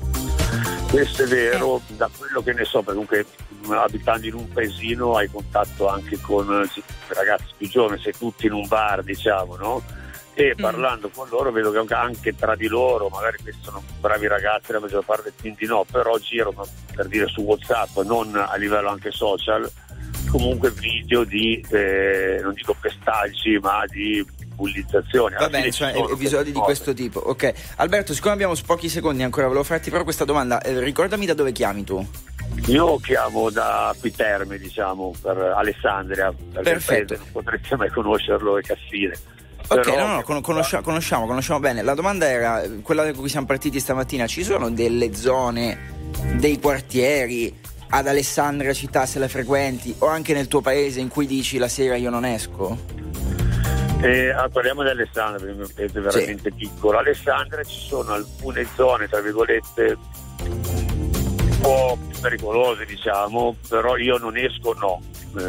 Questo è vero, da quello che ne so, perché comunque abitando in un paesino hai contatto anche con ragazzi più giovani, sei tutti in un bar, diciamo, no? E parlando con loro vedo che anche tra di loro, magari questi sono bravi ragazzi, la maggior parte quindi no, però girano, per dire, su WhatsApp, non a livello anche social, comunque video di non dico pestaggi, ma di bullizzazioni. Va bene, cioè episodi di questo tipo. Ok, Alberto, siccome abbiamo pochi secondi ancora, volevo farti però questa domanda. Ricordami da dove chiami tu? Io chiamo da Piterme, diciamo, per Alessandria, perché il paese non potrete mai conoscerlo, è Cassile. Ok, però, conosciamo bene. La domanda era quella da cui siamo partiti stamattina: ci sono delle zone, dei quartieri ad Alessandria città, se le frequenti, o anche nel tuo paese, in cui dici la sera io non esco? Parliamo di Alessandria, perché il mio paese è veramente piccolo. Alessandria ci sono alcune zone, tra virgolette, un po' più pericolose, diciamo, però io non esco, no.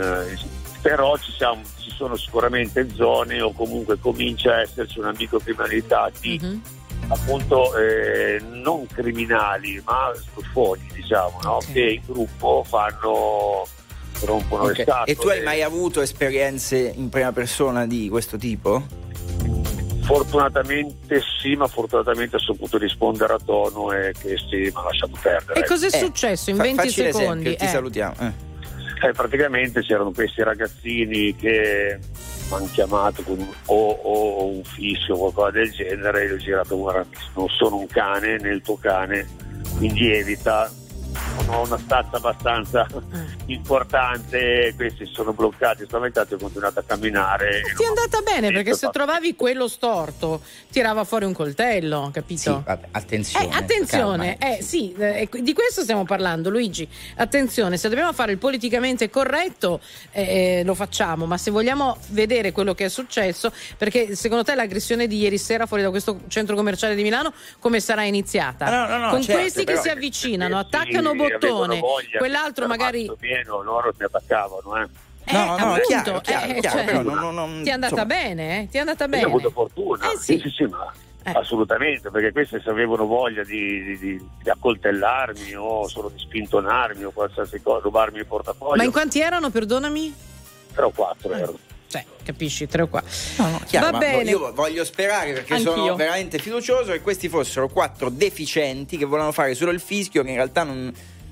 Però ci sono sicuramente zone, o comunque comincia a esserci una microcriminalità di appunto non criminali ma sbuffoni, diciamo, no? Che in gruppo rompono le scatole. E tu hai mai avuto esperienze in prima persona di questo tipo? Fortunatamente sì, ma fortunatamente ho saputo rispondere a tono e che sì, mi ha lasciato perdere. E cos'è successo in 20 secondi? Ti salutiamo. Praticamente c'erano questi ragazzini che mi hanno chiamato con o un fischio o qualcosa del genere, e io ho girato: guarda, non sono un cane, né il tuo cane, quindi evita. Ho una stazza abbastanza importante, questi si sono bloccati, spaventati, ho continuato a camminare. Ti è andata bene, perché se trovavi quello storto tirava fuori un coltello, capito? Sì, vabbè, attenzione, sì, di questo stiamo parlando, Luigi. Attenzione, se dobbiamo fare il politicamente corretto lo facciamo, ma se vogliamo vedere quello che è successo, perché secondo te l'aggressione di ieri sera fuori da questo centro commerciale di Milano come sarà iniziata? No, con certo, questi che si avvicinano, attaccano bottone, quell'altro magari pieno, loro mi attaccavano, chiaro, però ti è andata bene, ti è andata bene. Io ho avuto fortuna, sì, ma assolutamente, perché questi se avevano voglia di accoltellarmi o solo di spintonarmi o qualsiasi cosa, rubarmi il portafoglio. Ma in quanti erano, perdonami? 3 o 4 erano. Capisci, 3 o 4. Chiaro, va bene. Io voglio sperare, perché sono veramente fiducioso, che questi fossero 4 deficienti che volevano fare solo il fischio, che in realtà non...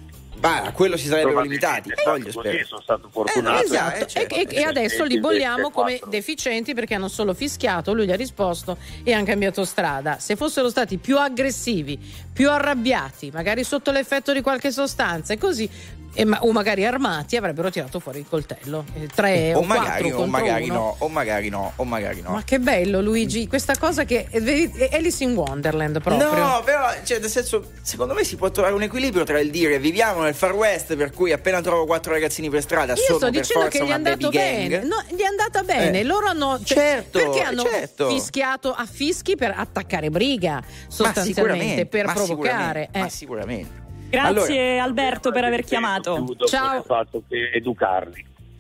a quello si sarebbero limitati. Voglio sperare. Sono stato fortunato. Esatto. E adesso li bolliamo come deficienti perché hanno solo fischiato, lui gli ha risposto e hanno cambiato strada. Se fossero stati più aggressivi, più arrabbiati, magari sotto l'effetto di qualche sostanza e così, o magari armati, avrebbero tirato fuori il coltello. 3 o 4 contro o magari no. Ma che bello, Luigi, questa cosa che è Alice in Wonderland proprio. No, però, nel senso, secondo me si può trovare un equilibrio tra il dire viviamo nel Far West, per cui appena trovo 4 ragazzini per strada io sono sto dicendo che gli è andato bene. No, gli è andata bene. Loro hanno perché hanno fischiato a fischi per attaccare briga, sostanzialmente, per provocare. Ma sicuramente. Grazie Alberto per aver chiamato. Ciao. Il fatto che educarli.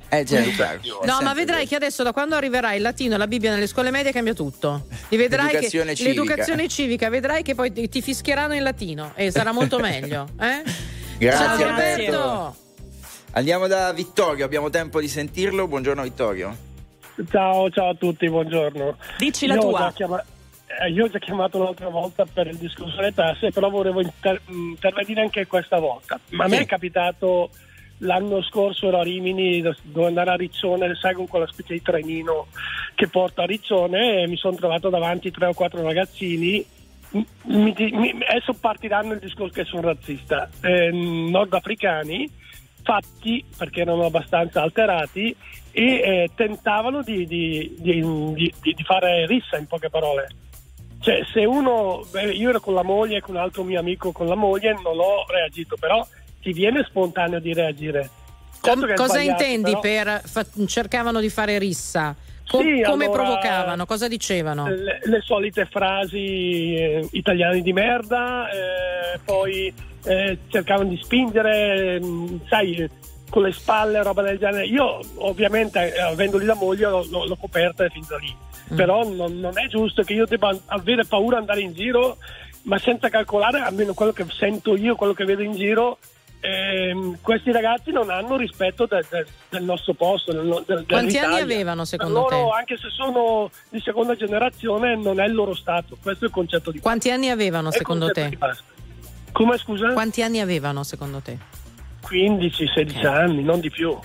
No, ma vedrai che adesso, da quando arriverà il latino e la Bibbia nelle scuole medie, cambia tutto. Vedrai l'educazione civica, vedrai che poi ti fischieranno in latino e sarà molto meglio. Grazie, Ciao Alberto. Andiamo da Vittorio, abbiamo tempo di sentirlo. Buongiorno Vittorio. Ciao a tutti, buongiorno. Dici la tua. Io ho già chiamato l'altra volta per il discorso delle tasse, però volevo intervenire anche questa volta. Ma a me è capitato l'anno scorso, ero a Rimini, dovevo andare a Riccione, sai, con quella specie di trenino che porta a Riccione, e mi sono trovato davanti 3 o 4 ragazzini. Adesso partiranno il discorso che sono razzista, nordafricani, fatti perché erano abbastanza alterati e tentavano di fare rissa, in poche parole. Cioè, se io ero con la moglie e con un altro mio amico con la moglie, non ho reagito, però ti viene spontaneo di reagire. Certo, cosa intendi per cercavano di fare rissa? Sì, come allora, provocavano? Cosa dicevano? Le solite frasi italiane di merda, poi cercavano di spingere, sai, con le spalle, roba del genere. Io ovviamente, avendo lì la moglie, l'ho coperta fin da lì. Però non è giusto che io debba avere paura di andare in giro, ma senza calcolare, almeno quello che sento io, quello che vedo in giro, questi ragazzi non hanno rispetto del nostro posto, Quanti anni avevano secondo te? Anche se sono di seconda generazione, non è il loro stato. Questo è il concetto di Quanti anni avevano secondo te? Come, scusa? Quanti anni avevano secondo te? 15-16 anni, non di più.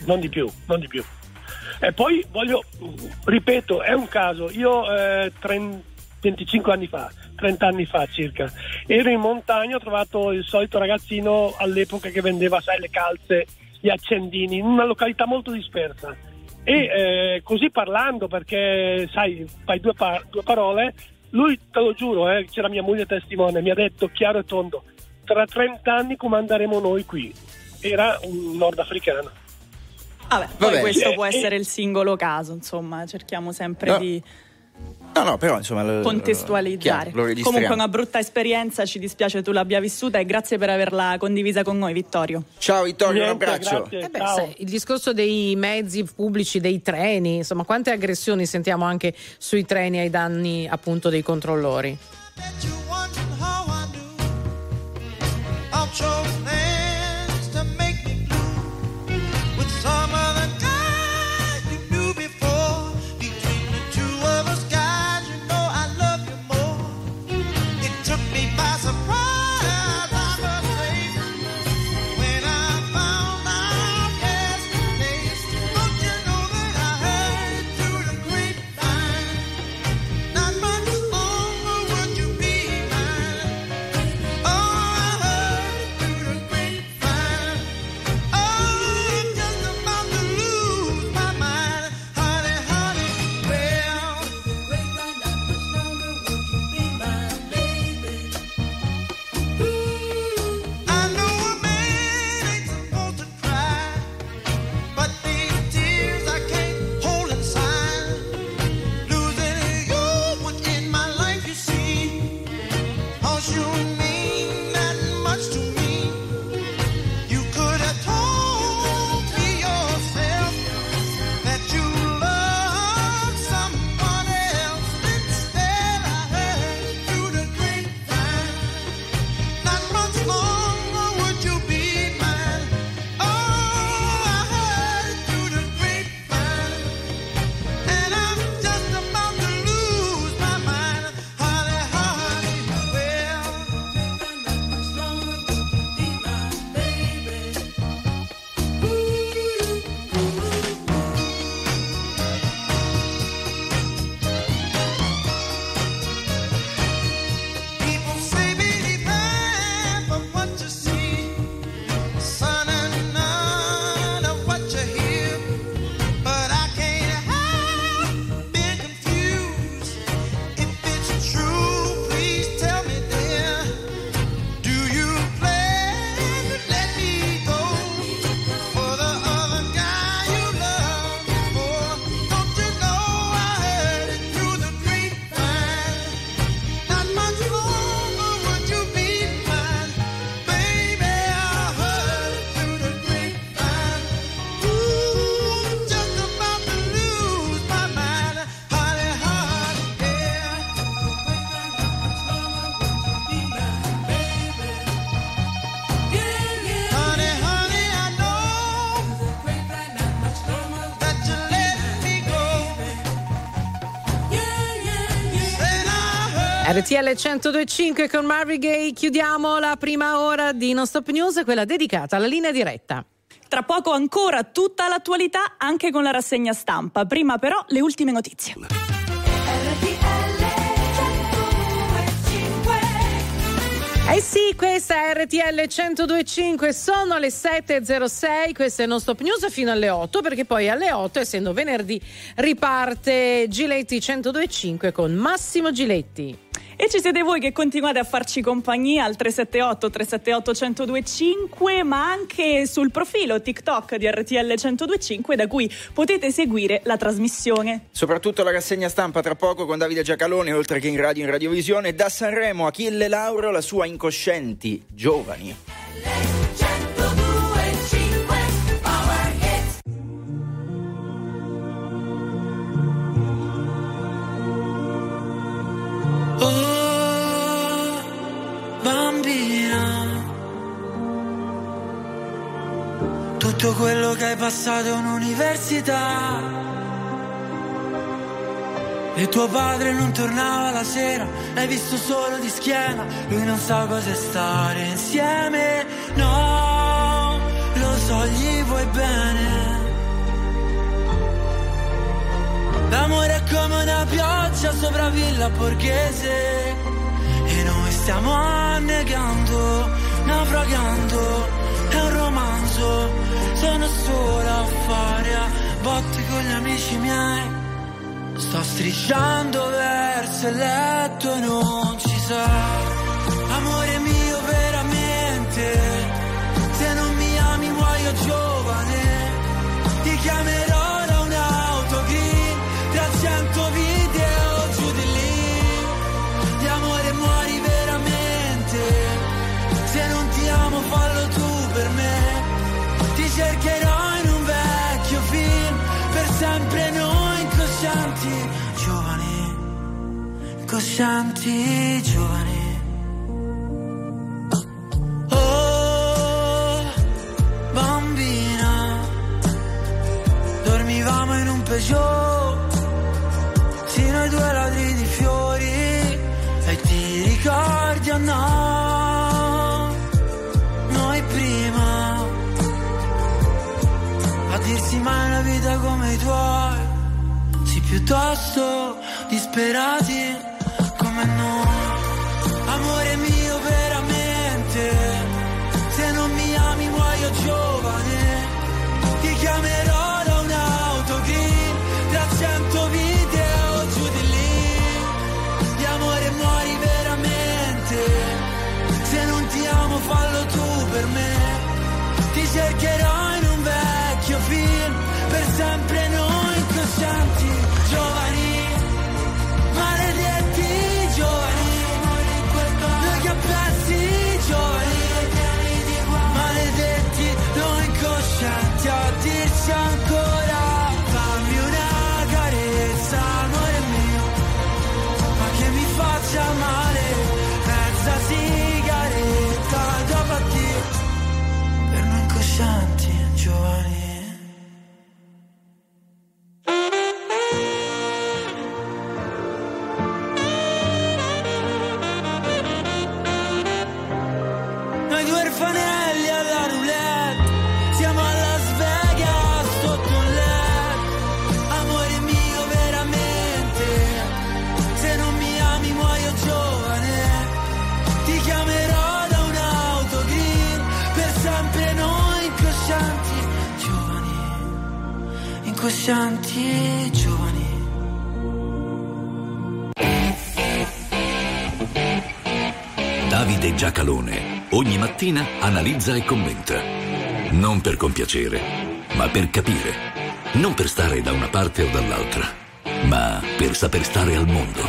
E poi ripeto, è un caso. Io 25 anni fa, 30 anni fa circa, ero in montagna, ho trovato il solito ragazzino all'epoca che vendeva, sai, le calze, gli accendini, in una località molto dispersa. E così parlando, perché sai, fai due parole, lui, te lo giuro, c'era mia moglie testimone, mi ha detto chiaro e tondo: tra 30 anni comanderemo noi qui. Era un nordafricano. Poi questo può essere il singolo caso, insomma, cerchiamo sempre di No, però insomma contestualizzare. Comunque una brutta esperienza, ci dispiace tu l'abbia vissuta e grazie per averla condivisa con noi, Vittorio. Ciao Vittorio, un abbraccio. Sai, il discorso dei mezzi pubblici, dei treni, insomma, quante aggressioni sentiamo anche sui treni ai danni appunto dei controllori. RTL 102.5 con Marvin Gaye, chiudiamo la prima ora di Non Stop News, quella dedicata alla linea diretta. Tra poco ancora tutta l'attualità anche con la rassegna stampa, prima però le ultime notizie. Eh sì, questa è RTL 102.5, sono le 7.06, questa è Non Stop News fino alle 8, perché poi alle 8, essendo venerdì, riparte Giletti 102.5 con Massimo Giletti. E ci siete voi che continuate a farci compagnia al 378-378-1025, ma anche sul profilo TikTok di RTL 102.5, da cui potete seguire la trasmissione. Soprattutto la rassegna stampa tra poco con Davide Giacalone, oltre che in radio e in radiovisione. Da Sanremo, Achille Lauro, la sua Incoscienti, Giovani. Oh, bambina, tutto quello che hai passato è un'università. E tuo padre non tornava la sera, l'hai visto solo di schiena. Lui non sa cosa stare insieme, no, lo so, gli vuoi bene. L'amore è come una pioggia sopra Villa Borghese e noi stiamo annegando, naufragando, è un romanzo. Sono sola a fare a botti con gli amici miei. Sto strisciando verso il letto e non ci sa. Amore mio veramente, se non mi ami muoio giovane. Ti chiamerò 100 video giù di lì. Di amore muori veramente. Se non ti amo fallo tu per me. Ti cercherò in un vecchio film. Per sempre noi incoscienti giovani. Incoscienti giovani. Oh, bambina, dormivamo in un Peugeot, noi due ladri di fiori, e ti ricordi o no? Noi prima, a dirsi mai una vita come i tuoi, sì, piuttosto disperati come noi. Amore mio veramente, se non mi ami muoio giovane. Ti chiamerò da un'autogrill, tra 100 video giù di lì. Di amore muori veramente. Se non ti amo fallo tu per me. Ti cercherò in un vecchio film. Per sempre noi incoscienti giovani, maledetti giovani. Noi che apprezzi giovani, maledetti noi incoscienti a dirsi ancora. Fammi una carezza, amore mio, ma che mi faccia male. Mezza sigaretta dopo addio, per noi incoscienti giovani. Noi due orfanelli alla roulette, siamo a Las Vegas sotto un LED. Amore mio veramente, se non mi ami muoio giovane. Ti chiamerò da un'autogrill, per sempre noi incoscienti giovani. Incoscienti giovani. Davide Giacalone ogni mattina analizza e commenta. Non per compiacere, ma per capire. Non per stare da una parte o dall'altra, ma per saper stare al mondo.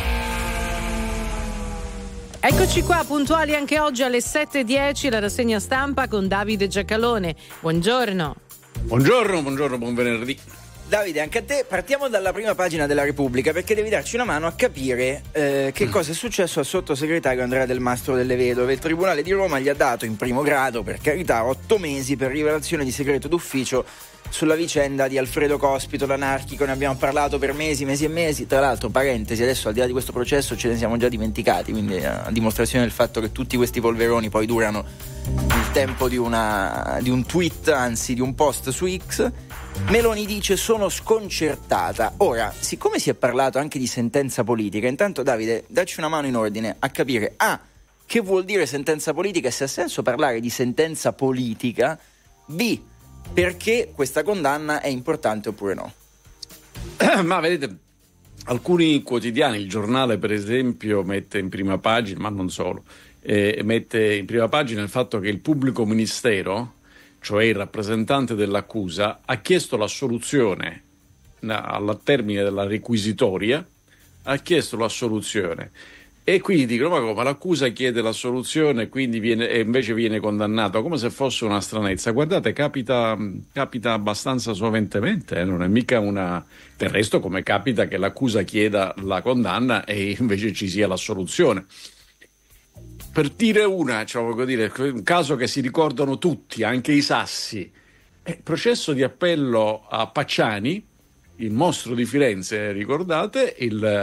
Eccoci qua, puntuali anche oggi alle 7.10, la rassegna stampa con Davide Giacalone. Buongiorno. Buongiorno, buon venerdì. Davide, anche a te, partiamo dalla prima pagina della Repubblica, perché devi darci una mano a capire che cosa è successo al sottosegretario Andrea Del Mastro delle Vedove. Il Tribunale di Roma gli ha dato in primo grado, per carità, 8 mesi per rivelazione di segreto d'ufficio sulla vicenda di Alfredo Cospito, l'anarchico. Ne abbiamo parlato per mesi e mesi. Tra l'altro, parentesi, adesso al di là di questo processo ce ne siamo già dimenticati, quindi a dimostrazione del fatto che tutti questi polveroni poi durano il tempo di un tweet, anzi di un post su X. Meloni dice: sono sconcertata. Ora, siccome si è parlato anche di sentenza politica, intanto Davide, dacci una mano in ordine a capire che vuol dire sentenza politica e se ha senso parlare di sentenza politica, B, perché questa condanna è importante oppure no. Ma vedete, alcuni quotidiani, il Giornale per esempio mette in prima pagina, ma non solo, mette in prima pagina il fatto che il pubblico ministero, cioè il rappresentante dell'accusa, ha chiesto l'assoluzione al termine della requisitoria, ha chiesto l'assoluzione. E quindi dicono: ma l'accusa chiede l'assoluzione, quindi invece viene condannato, come se fosse una stranezza. Guardate, capita abbastanza soventemente, non è mica una... Del resto, come capita che l'accusa chieda la condanna e invece ci sia l'assoluzione. Per dire un caso che si ricordano tutti, anche i sassi, processo di appello a Pacciani, il mostro di Firenze, ricordate,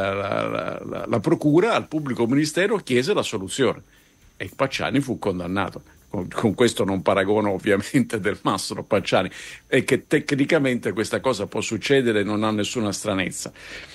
la procura al pubblico ministero chiese l'assoluzione e Pacciani fu condannato. Con questo non paragono ovviamente del mastro Pacciani, e che tecnicamente questa cosa può succedere, non ha nessuna stranezza.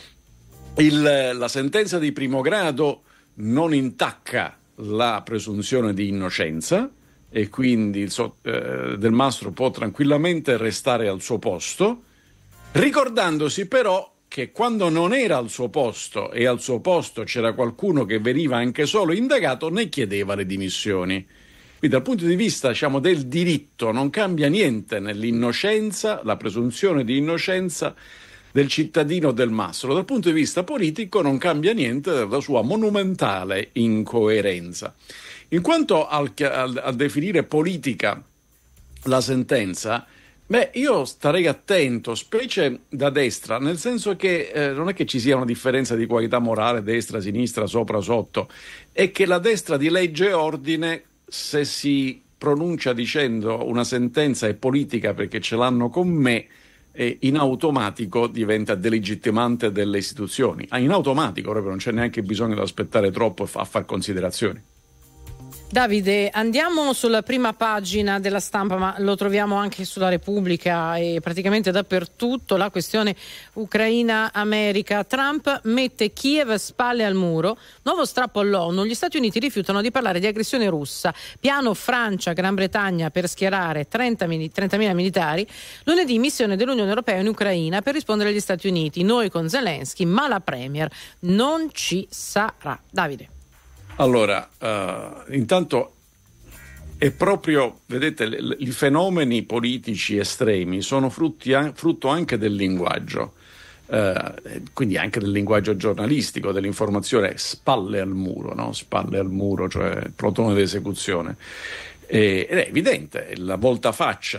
La sentenza di primo grado non intacca la presunzione di innocenza e quindi Del Mastro può tranquillamente restare al suo posto, ricordandosi però che quando non era al suo posto e al suo posto c'era qualcuno che veniva anche solo indagato, ne chiedeva le dimissioni. Quindi dal punto di vista, del diritto non cambia niente nell'innocenza, la presunzione di innocenza del cittadino Del Mastro. Dal punto di vista politico non cambia niente della sua monumentale incoerenza. In quanto a definire politica la sentenza, io starei attento, specie da destra, nel senso che non è che ci sia una differenza di qualità morale, destra, sinistra, sopra, sotto, è che la destra di legge e ordine, se si pronuncia dicendo una sentenza è politica perché ce l'hanno con me, in automatico diventa delegittimante delle istituzioni. In automatico, proprio non c'è neanche bisogno di aspettare troppo a far considerazioni. Davide, andiamo sulla prima pagina della Stampa, ma lo troviamo anche sulla Repubblica e praticamente dappertutto, la questione Ucraina-America. Trump mette Kiev spalle al muro, nuovo strappo all'ONU, gli Stati Uniti rifiutano di parlare di aggressione russa, piano Francia-Gran Bretagna per schierare 30.000 militari, lunedì missione dell'Unione Europea in Ucraina per rispondere agli Stati Uniti, noi con Zelensky, ma la Premier non ci sarà. Davide. Allora, intanto è proprio, vedete, i fenomeni politici estremi sono frutto anche del linguaggio, quindi anche del linguaggio giornalistico, dell'informazione, spalle al muro, no? Spalle al muro, cioè plotone d'esecuzione. Ed è evidente, la voltafaccia,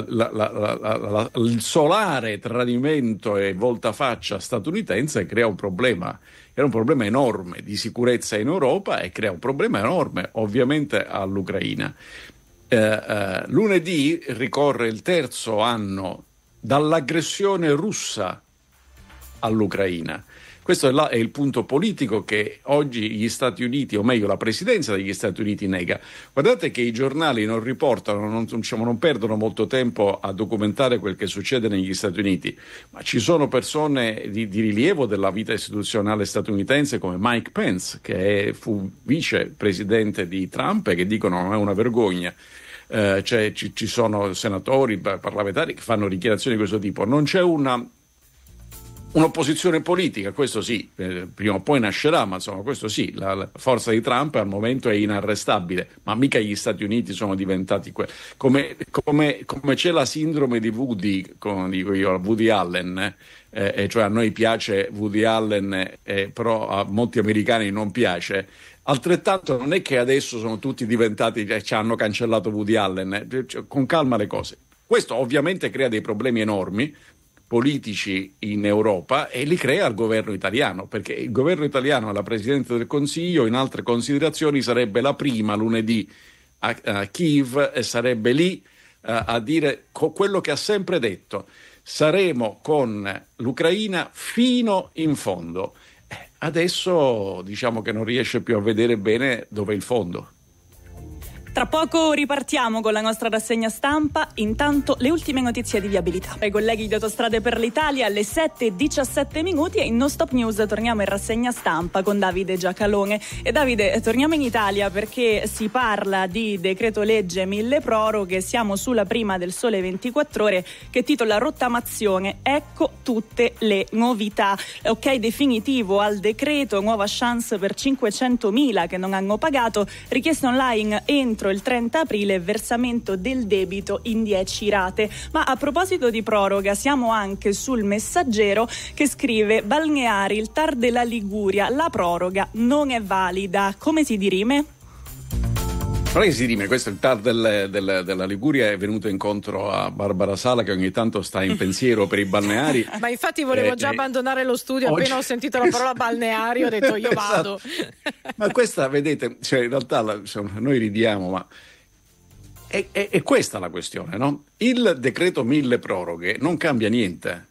il solare tradimento e voltafaccia statunitense crea un problema. Era un problema enorme di sicurezza in Europa e crea un problema enorme ovviamente all'Ucraina. Lunedì ricorre il terzo anno dall'aggressione russa all'Ucraina. Questo è il punto politico che oggi gli Stati Uniti, o meglio la presidenza degli Stati Uniti, nega. Guardate che i giornali non riportano, non perdono molto tempo a documentare quel che succede negli Stati Uniti, ma ci sono persone di rilievo della vita istituzionale statunitense come Mike Pence, che fu vicepresidente di Trump, e che dicono non è una vergogna. Ci sono senatori, parlamentari che fanno dichiarazioni di questo tipo. Non c'è un'opposizione politica, questo sì, prima o poi nascerà, ma insomma questo sì, la forza di Trump al momento è inarrestabile, ma mica gli Stati Uniti sono diventati come c'è la sindrome di Woody, come dico io, Woody Allen, cioè a noi piace Woody Allen, però a molti americani non piace. Altrettanto non è che adesso sono tutti diventati, ci hanno cancellato Woody Allen, con calma le cose. Questo ovviamente crea dei problemi enormi politici in Europa e li crea il governo italiano, perché il governo italiano, la Presidente del Consiglio, in altre considerazioni sarebbe la prima lunedì a Kiev e sarebbe lì a dire quello che ha sempre detto: saremo con l'Ucraina fino in fondo. Adesso diciamo che non riesce più a vedere bene dove è il fondo. Tra poco ripartiamo con la nostra rassegna stampa, intanto le ultime notizie di viabilità. Ai colleghi di Autostrade per l'Italia alle 7:17 e in No Stop News torniamo in rassegna stampa con Davide Giacalone. E Davide, torniamo in Italia perché si parla di decreto legge 1000 proroghe, siamo sulla prima del Sole 24 Ore che titola Rottamazione, ecco tutte le novità. Ok definitivo al decreto, nuova chance per 500.000 che non hanno pagato, richiesta online entro il 30 aprile, versamento del debito in 10 rate. Ma a proposito di proroga, siamo anche sul Messaggero che scrive: balneari, il TAR della Liguria, la proroga non è valida. Come si dirime? Questo è il TAR della Liguria, è venuto incontro a Barbara Sala che ogni tanto sta in pensiero per i balneari. Ma infatti volevo già abbandonare lo studio oggi... appena ho sentito la parola balneari, ho detto io vado. Ma questa, vedete, cioè in realtà noi ridiamo, ma è questa la questione, no? Il decreto 1000 proroghe non cambia niente.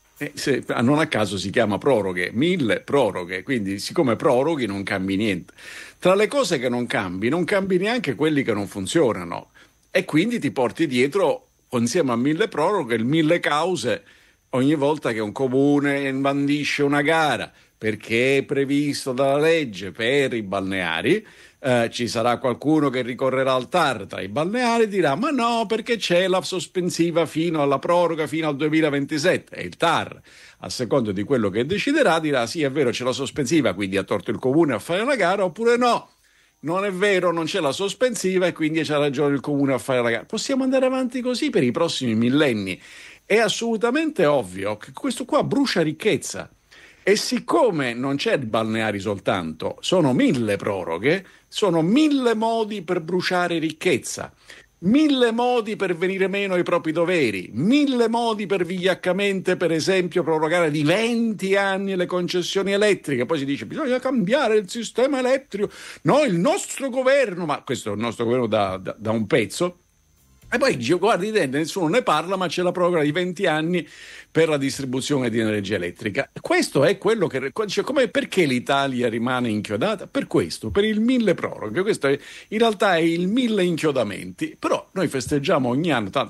Non a caso si chiama proroghe, 1000 proroghe, quindi siccome proroghi non cambi niente. Tra le cose che non cambi neanche quelli che non funzionano, e quindi ti porti dietro insieme a 1000 proroghe il 1000 cause ogni volta che un comune bandisce una gara perché è previsto dalla legge per i balneari. Ci sarà qualcuno che ricorrerà al TAR tra i balneari e dirà: ma no, perché c'è la sospensiva fino alla proroga fino al 2027, e il TAR, a seconda di quello che deciderà, dirà: sì, è vero, c'è la sospensiva, quindi ha torto il comune a fare la gara, oppure no, non è vero, non c'è la sospensiva e quindi c'ha ragione il comune a fare la gara. Possiamo andare avanti così per i prossimi millenni. È assolutamente ovvio che questo qua brucia ricchezza. E siccome non c'è balneari soltanto, sono 1000 proroghe, sono 1000 modi per bruciare ricchezza, 1000 modi per venire meno ai propri doveri, 1000 modi per vigliaccamente, per esempio, prorogare di 20 anni le concessioni elettriche. Poi si dice: bisogna cambiare il sistema elettrico, no, il nostro governo, ma questo è il nostro governo da un pezzo. E poi dice: guardi, nessuno ne parla, ma c'è la proroga di 20 anni per la distribuzione di energia elettrica. Questo è quello che perché l'Italia rimane inchiodata? Per questo, per il 1000 proroghe. Questo in realtà è il 1000 inchiodamenti. Però noi festeggiamo ogni anno, tanto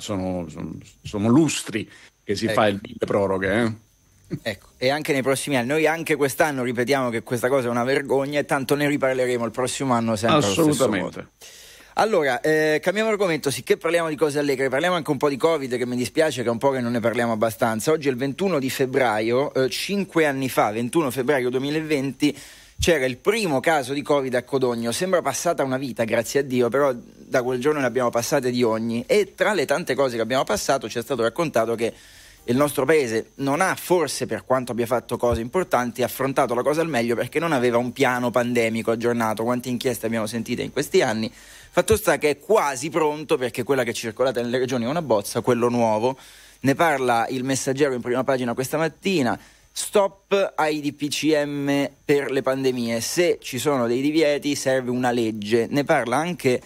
sono lustri che si fa il 1000 proroghe. Ecco, e anche nei prossimi anni. Noi anche quest'anno ripetiamo che questa cosa è una vergogna, e tanto ne riparleremo il prossimo anno sempre allo stesso modo. Allora, cambiamo argomento, sicché parliamo di cose allegre, parliamo anche un po' di Covid, che mi dispiace che è un po' che non ne parliamo abbastanza. Oggi è il 21 di febbraio, 5 anni fa, 21 febbraio 2020, c'era il primo caso di Covid a Codogno. Sembra passata una vita, grazie a Dio, però da quel giorno ne abbiamo passate di ogni. E tra le tante cose che abbiamo passato ci è stato raccontato che il nostro paese non ha, forse per quanto abbia fatto cose importanti, affrontato la cosa al meglio perché non aveva un piano pandemico aggiornato. Quante inchieste abbiamo sentite in questi anni? Fatto sta che è quasi pronto, perché quella che è circolata nelle regioni è una bozza, quello nuovo. Ne parla il Messaggero in prima pagina questa mattina. Stop ai DPCM per le pandemie. Se ci sono dei divieti serve una legge. Ne parla anche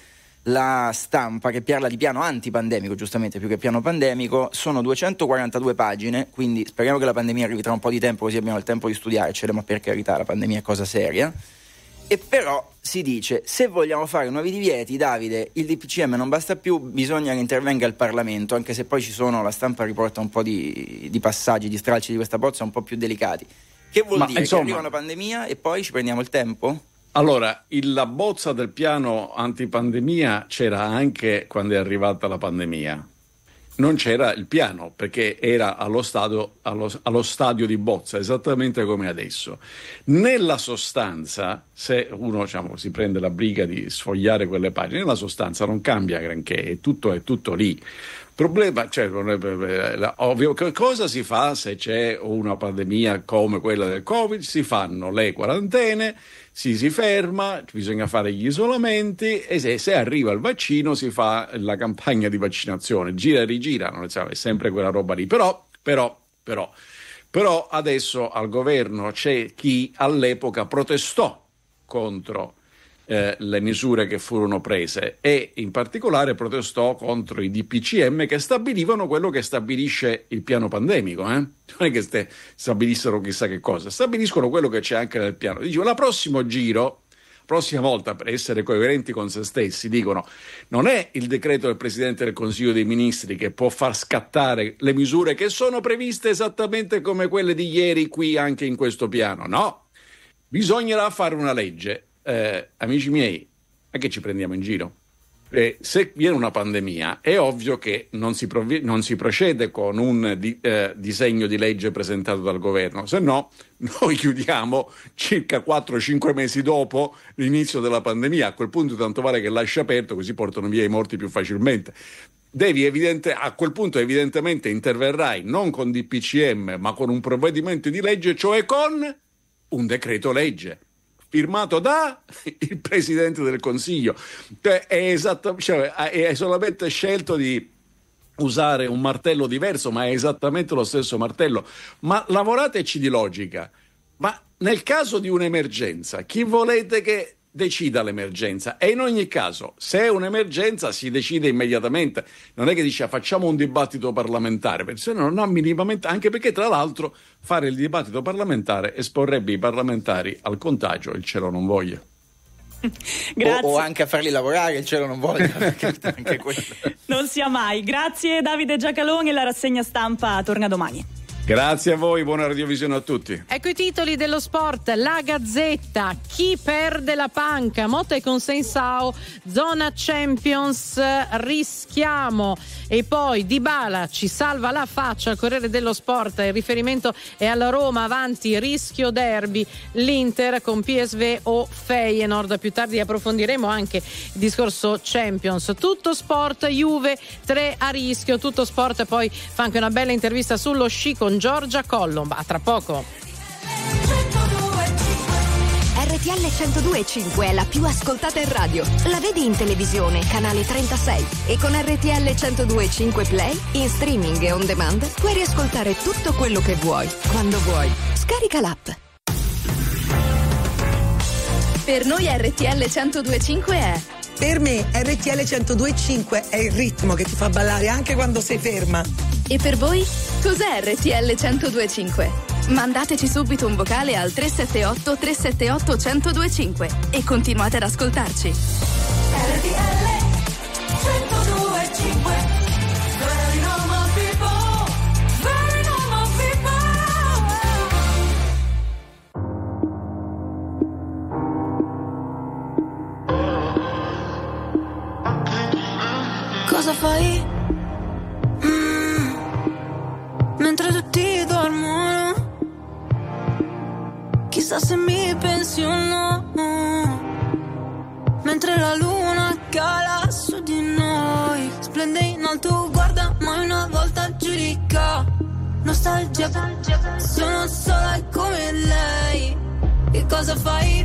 La Stampa, che parla di piano antipandemico, giustamente, più che piano pandemico. Sono 242 pagine, quindi speriamo che la pandemia arrivi tra un po' di tempo, così abbiamo il tempo di studiarcele, ma per carità la pandemia è cosa seria. E però si dice: se vogliamo fare nuovi divieti, Davide, il DPCM non basta più, bisogna che intervenga il Parlamento, anche se poi ci sono, la Stampa riporta un po' di passaggi, di stralci di questa bozza un po' più delicati. Che vuol dire? Insomma, che arriva una pandemia e poi ci prendiamo il tempo? Allora, la bozza del piano antipandemia c'era anche quando è arrivata la pandemia. Non c'era il piano perché era allo stadio di bozza, esattamente come adesso. Nella sostanza, se uno si prende la briga di sfogliare quelle pagine, nella sostanza non cambia granché, è tutto lì. Problema, ovvio, cosa si fa se c'è una pandemia come quella del Covid? Si fanno le quarantene, si ferma, bisogna fare gli isolamenti, e se arriva il vaccino si fa la campagna di vaccinazione, gira e rigira, è sempre quella roba lì. Però adesso al governo c'è chi all'epoca protestò contro le misure che furono prese, e in particolare protestò contro i DPCM che stabilivano quello che stabilisce il piano pandemico. Non è che stabilissero chissà che cosa, stabiliscono quello che c'è anche nel piano. Dicevo, la prossima volta, per essere coerenti con se stessi, dicono: non è il decreto del Presidente del Consiglio dei Ministri che può far scattare le misure che sono previste esattamente come quelle di ieri qui anche in questo piano. No, bisognerà fare una legge. Amici miei, ma che ci prendiamo in giro? Se viene una pandemia è ovvio che non si procede con un disegno di legge presentato dal governo, se no noi chiudiamo circa 4-5 mesi dopo l'inizio della pandemia. A quel punto tanto vale che lascia aperto, così portano via i morti più facilmente. A quel punto evidentemente interverrai non con DPCM ma con un provvedimento di legge, cioè con un decreto legge firmato da il Presidente del Consiglio. È solamente scelto di usare un martello diverso, ma è esattamente lo stesso martello. Ma lavorateci di logica. Ma nel caso di un'emergenza, chi volete che decida l'emergenza? E in ogni caso, se è un'emergenza si decide immediatamente. Non è che dice facciamo un dibattito parlamentare, perché se no non ha minimamente, anche perché tra l'altro fare il dibattito parlamentare esporrebbe i parlamentari al contagio, il cielo non voglia. O anche a farli lavorare, il cielo non voglia. Anche quello. Non sia mai. Grazie Davide Giacaloni, la rassegna stampa torna domani. Grazie a voi, buona radiovisione a tutti. Ecco i titoli dello sport. La Gazzetta: chi perde la panca, Motta e Consensao, zona Champions, rischiamo. E poi Dybala ci salva la faccia, al Corriere dello Sport il riferimento è alla Roma, avanti rischio derby, l'Inter con PSV o Feyenoord. Più tardi approfondiremo anche il discorso Champions. Tutto Sport, Juve 3 a rischio. Tutto Sport poi fa anche una bella intervista sullo sci con Giorgia Collomb. A tra poco. RTL 102.5 è la più ascoltata in radio. La vedi in televisione, canale 36. E con RTL 102.5 Play, in streaming e on demand, puoi riascoltare tutto quello che vuoi, quando vuoi. Scarica l'app. Per noi RTL 102.5 è... Per me RTL 102.5 è il ritmo che ti fa ballare anche quando sei ferma. E per voi? Cos'è RTL 102.5? Mandateci subito un vocale al 378 378 1025 e continuate ad ascoltarci. RTL 102.5. Very normal people, very normal people. Cosa fai? Mentre tutti dormono, chissà se mi pensi o no. Mentre la luna cala su di noi, splende in alto, guarda mai una volta giudica. Nostalgia, sono sola come lei. Che cosa fai?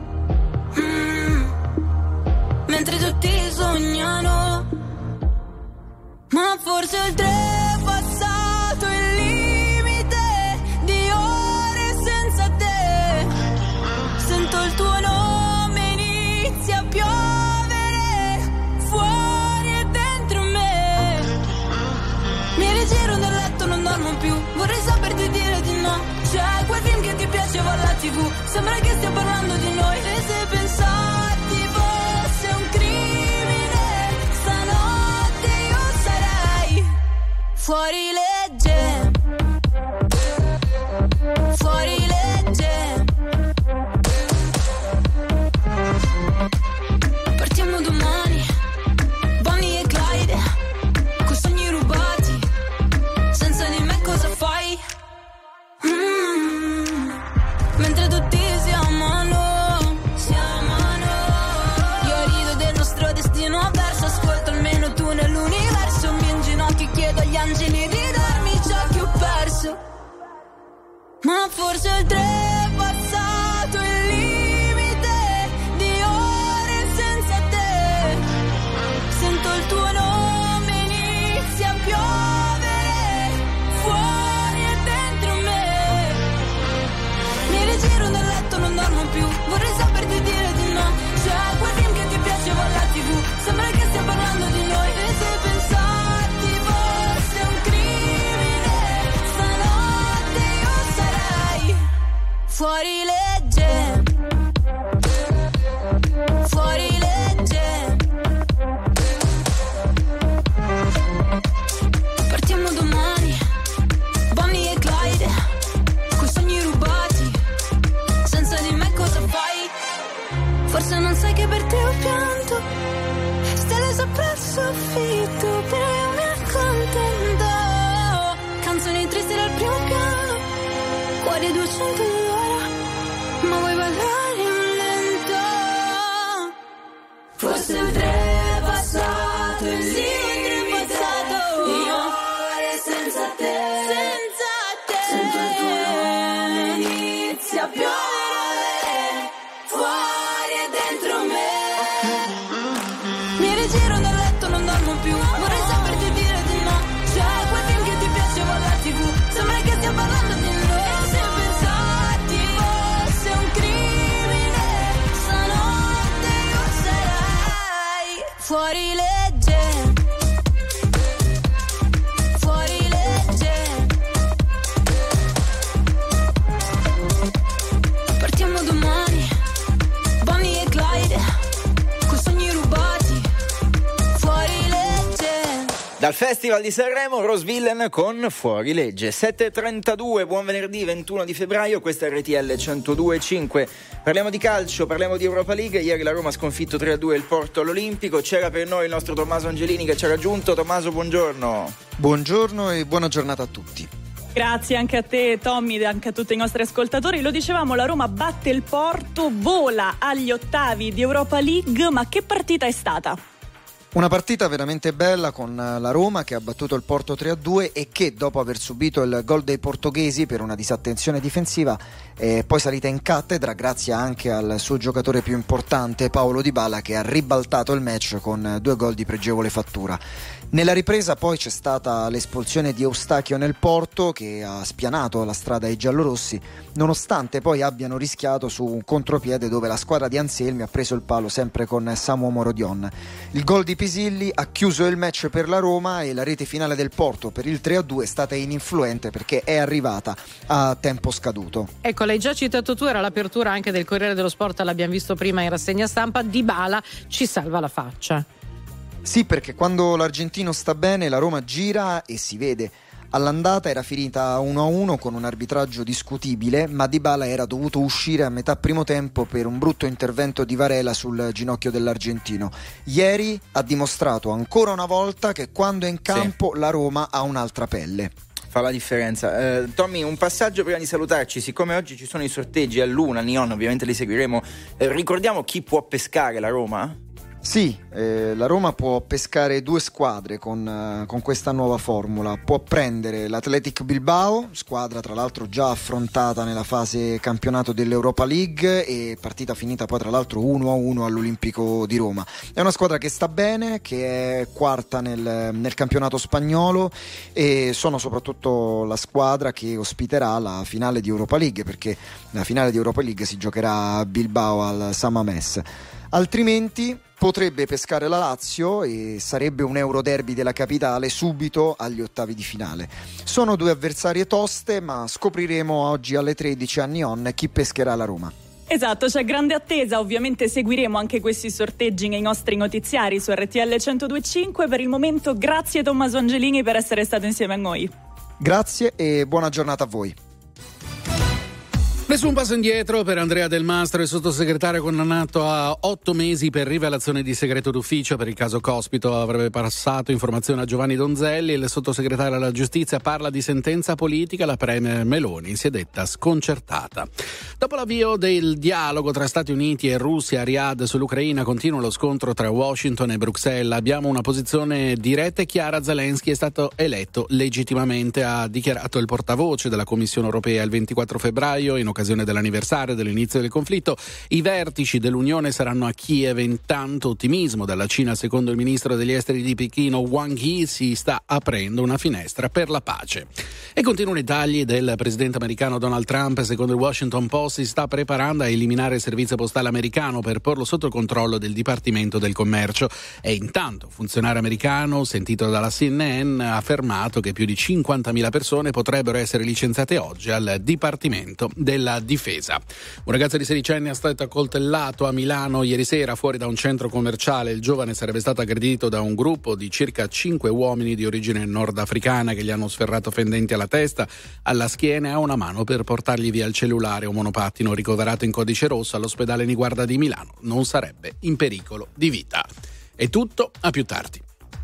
Mentre tutti sognano, ma forse oltre passato il limite di ore senza te. Sento il tuo nome, inizia a piovere fuori e dentro me. Mi rigiro nel letto, non dormo più, vorrei saperti dire di no. C'è quel film che ti piaceva alla TV, sembra che stia parlando di noi. E se pensarti fosse un crimine, stanotte io sarei fuori legge, fuori legge. Partiamo domani, Bonnie e Clyde, coi sogni rubati, senza di me cosa fai? Mentre tutti si amano, io rido del nostro destino avverso, ascolto almeno tu nell'universo, mi inginocchio e chiedo agli angeli di darmi ciò che ho perso. Ma forse oltrepassato il limite di ore senza te. Sento il tuo nome, inizia a piovere fuori e dentro me. Mi rigiro nel letto, non dormo più, vorrei saperti dire di no. C'è vederti ho pianto, stelle sopra il soffitto, però io mi accontento. Canzoni tristi dal primo piano, cuori a 200 all'ora, ma vuoi ballare un lento? Forse un treno passato, il limite passato, io ore senza te, sento il tuo nome, inizia a piovere, fuori e dentro me. Mi rigiro nel letto, non dormo più, vorrei saperti dire di no. C'è quel film che ti piaceva alla TV, sembra che stia parlando di noi. E se pensarti fosse un crimine, stanotte io sarei fuori legge. Fuori legge. Partiamo domani, Bonnie e Clyde, coi sogni rubati. Fuori legge. Dal Festival di Sanremo, Rose Villain con Fuori Legge. 7.32, buon venerdì 21 di febbraio, questa è RTL 102.5. Parliamo di calcio, parliamo di Europa League. Ieri la Roma ha sconfitto 3-2 il Porto all'Olimpico. C'era per noi il nostro Tommaso Angelini che ci ha raggiunto. Tommaso, buongiorno. Buongiorno e buona giornata a tutti. Grazie anche a te Tommy e anche a tutti i nostri ascoltatori. Lo dicevamo, la Roma batte il Porto, vola agli ottavi di Europa League, ma che partita è stata? Una partita veramente bella con la Roma che ha battuto il Porto 3-2 e che dopo aver subito il gol dei portoghesi per una disattenzione difensiva è poi salita in cattedra grazie anche al suo giocatore più importante Paulo Dybala, che ha ribaltato il match con 2 gol di pregevole fattura. Nella ripresa poi c'è stata l'espulsione di Eustachio nel Porto, che ha spianato la strada ai giallorossi, nonostante poi abbiano rischiato su un contropiede dove la squadra di Anselmi ha preso il palo sempre con Samu Morodion. Il gol di Pisilli ha chiuso il match per la Roma e la rete finale del Porto per il 3-2 è stata ininfluente perché è arrivata a tempo scaduto. Ecco, l'hai già citato tu, era l'apertura anche del Corriere dello Sport, l'abbiamo visto prima in rassegna stampa. Dybala ci salva la faccia. Sì, perché quando l'argentino sta bene la Roma gira e si vede. All'andata era finita 1-1 con un arbitraggio discutibile, ma Dybala era dovuto uscire a metà primo tempo per un brutto intervento di Varela sul ginocchio dell'argentino. Ieri ha dimostrato ancora una volta che quando è in campo la Roma ha un'altra pelle. Fa la differenza. Tommy, un passaggio prima di salutarci. Siccome oggi ci sono i sorteggi a Luna, Neon, ovviamente li seguiremo. Ricordiamo chi può pescare la Roma? Sì, la Roma può pescare 2 squadre con questa nuova formula. Può prendere l'Athletic Bilbao, squadra tra l'altro già affrontata nella fase campionato dell'Europa League e partita finita poi tra l'altro 1-1 all'Olimpico di Roma. È una squadra che sta bene, che è quarta nel campionato spagnolo e sono soprattutto la squadra che ospiterà la finale di Europa League, perché la finale di Europa League si giocherà a Bilbao al San Mamés. Altrimenti potrebbe pescare la Lazio e sarebbe un Euroderby della capitale subito agli ottavi di finale. Sono 2 avversarie toste, ma scopriremo oggi alle 13 a Neon chi pescherà la Roma. Esatto, c'è grande attesa, ovviamente seguiremo anche questi sorteggi nei nostri notiziari su RTL 102.5. Per il momento grazie Tommaso Angelini per essere stato insieme a noi. Grazie e buona giornata a voi. Nessun passo indietro per Andrea Del Mastro, il sottosegretario condannato a 8 mesi per rivelazione di segreto d'ufficio per il caso Cospito. Avrebbe passato informazione a Giovanni Donzelli. Il sottosegretario alla giustizia parla di sentenza politica. La premier Meloni si è detta sconcertata. Dopo l'avvio del dialogo tra Stati Uniti e Russia a Riyadh sull'Ucraina, continua lo scontro tra Washington e Bruxelles. Abbiamo una posizione diretta e chiara. Zelensky è stato eletto legittimamente, ha dichiarato il portavoce della Commissione europea il 24 febbraio in occasione dell'anniversario dell'inizio del conflitto. I vertici dell'Unione saranno a Kiev. Intanto ottimismo dalla Cina. Secondo il ministro degli esteri di Pechino Wang Yi si sta aprendo una finestra per la pace. E continuano i tagli del presidente americano Donald Trump. Secondo il Washington Post si sta preparando a eliminare il servizio postale americano per porlo sotto il controllo del Dipartimento del Commercio. E intanto un funzionario americano sentito dalla CNN ha affermato che più di 50.000 persone potrebbero essere licenziate oggi al Dipartimento del della difesa. Un ragazzo di 16 anni è stato accoltellato a Milano ieri sera fuori da un centro commerciale. Il giovane sarebbe stato aggredito da un gruppo di circa 5 uomini di origine nordafricana che gli hanno sferrato fendenti alla testa, alla schiena e a una mano per portargli via il cellulare. Un monopattino ricoverato in codice rosso all'ospedale Niguarda di Milano non sarebbe in pericolo di vita. È tutto, a più tardi.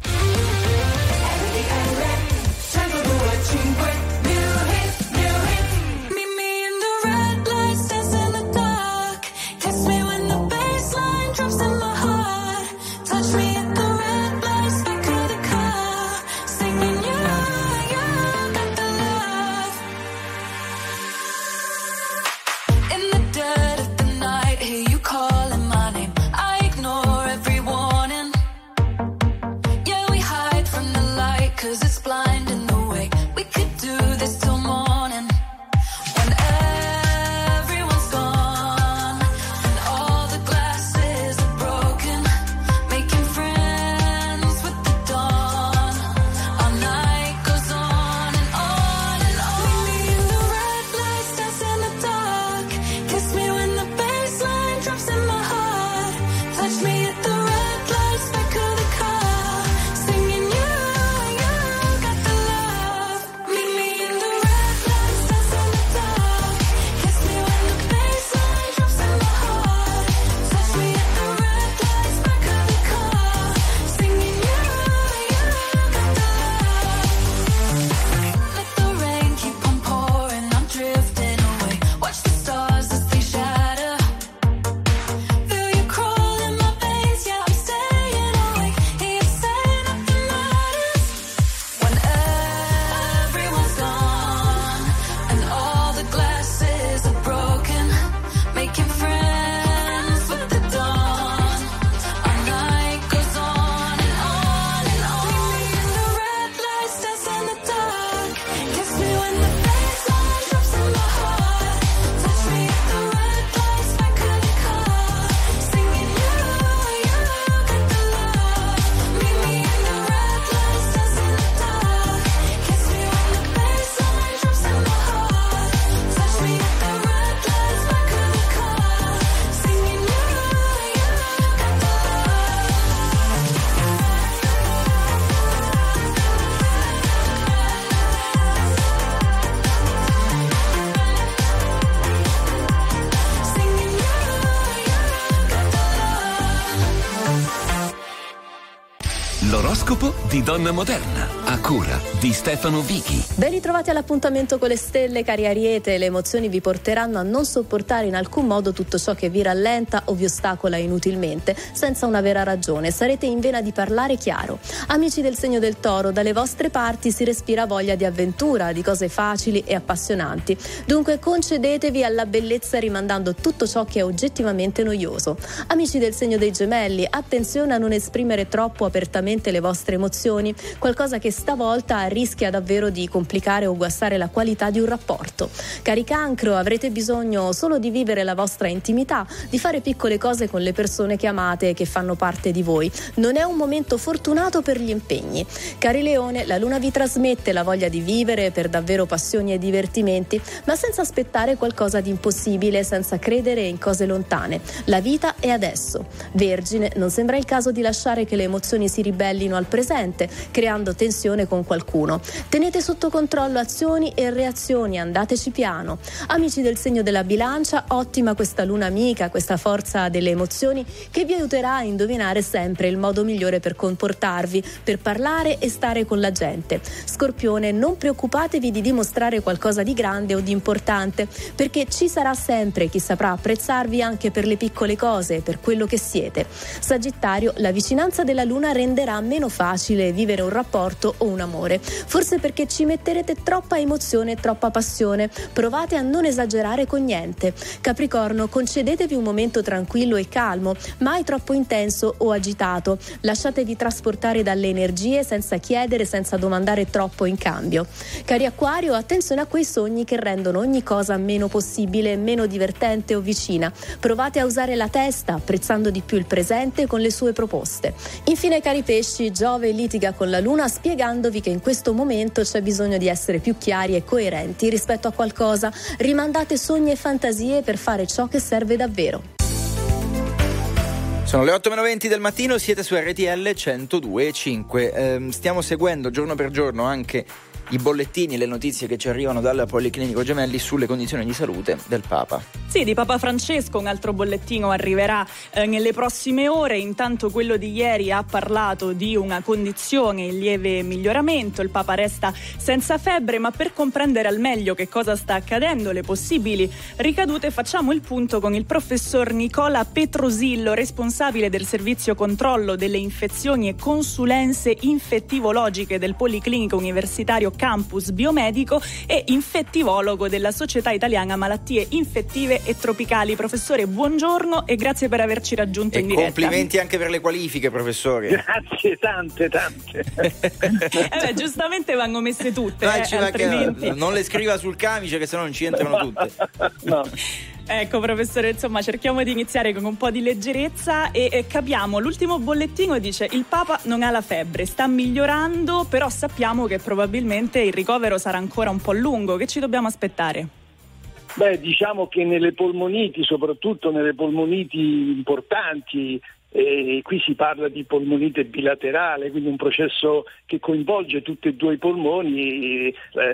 L'oroscopo di Donna Moderna, a cura di Stefano Vichi. Ben ritrovati all'appuntamento con le stelle, cari Ariete. Le emozioni vi porteranno a non sopportare in alcun modo tutto ciò che vi rallenta o vi ostacola inutilmente, senza una vera ragione. Sarete in vena di parlare chiaro. Amici del segno del Toro, dalle vostre parti si respira voglia di avventura, di cose facili e appassionanti. Dunque concedetevi alla bellezza rimandando tutto ciò che è oggettivamente noioso. Amici del segno dei Gemelli, attenzione a non esprimere troppo apertamente le vostre emozioni, qualcosa che stavolta rischia davvero di complicare o guastare la qualità di un rapporto. Cari Cancro, avrete bisogno solo di vivere la vostra intimità, di fare piccole cose con le persone che amate e che fanno parte di voi. Non è un momento fortunato per gli impegni. Cari Leone, la luna vi trasmette la voglia di vivere per davvero passioni e divertimenti, ma senza aspettare qualcosa di impossibile, senza credere in cose lontane. La vita è adesso. Vergine, non sembra il caso di lasciare che le emozioni si ribellino al presente, creando tensione con qualcuno. Tenete sotto controllo azioni e reazioni, andateci piano. Amici del segno della Bilancia, ottima questa luna amica, questa forza delle emozioni che vi aiuterà a indovinare sempre il modo migliore per comportarvi, per parlare e stare con la gente. Scorpione, non preoccupatevi di dimostrare qualcosa di grande o di importante, perché ci sarà sempre chi saprà apprezzarvi anche per le piccole cose, per quello che siete. Sagittario, la vicinanza della luna renderà meno facile vivere un rapporto o un amore, forse perché ci metterete troppa emozione e troppa passione. Provate a non esagerare con niente. Capricorno, concedetevi un momento tranquillo e calmo, mai troppo intenso o agitato. Lasciatevi trasportare dalle energie senza chiedere, senza domandare troppo in cambio. Cari Acquario, attenzione a quei sogni che rendono ogni cosa meno possibile, meno divertente o vicina. Provate a usare la testa, apprezzando di più il presente con le sue proposte. Infine, cari Pesci, Pesci, Giove litiga con la Luna spiegandovi che in questo momento c'è bisogno di essere più chiari e coerenti rispetto a qualcosa. Rimandate sogni e fantasie per fare ciò che serve davvero. Sono le 8:20 del mattino, siete su RTL 102.5. Stiamo seguendo giorno per giorno anche i bollettini, le notizie che ci arrivano dal Policlinico Gemelli sulle condizioni di salute del Papa. Sì, di Papa Francesco un altro bollettino arriverà nelle prossime ore. Intanto quello di ieri ha parlato di una condizione in lieve miglioramento. Il Papa resta senza febbre, ma per comprendere al meglio che cosa sta accadendo, le possibili ricadute, facciamo il punto con il professor Nicola Petrosillo, responsabile del servizio controllo delle infezioni e consulenze infettivologiche del Policlinico Universitario Campus Biomedico e infettivologo della Società Italiana Malattie Infettive e Tropicali. Professore, buongiorno e grazie per averci raggiunto in diretta. Complimenti anche per le qualifiche, professore. Grazie, tante. Giustamente vanno messe tutte, altrimenti non le scriva sul camice che sennò non ci entrano tutte. No. Ecco professore, insomma cerchiamo di iniziare con un po' di leggerezza e capiamo. L'ultimo bollettino dice: il Papa non ha la febbre, sta migliorando, però sappiamo che probabilmente il ricovero sarà ancora un po' lungo. Che ci dobbiamo aspettare? Beh, diciamo che nelle polmoniti, soprattutto nelle polmoniti importanti, qui si parla di polmonite bilaterale, quindi un processo che coinvolge tutti e due i polmoni,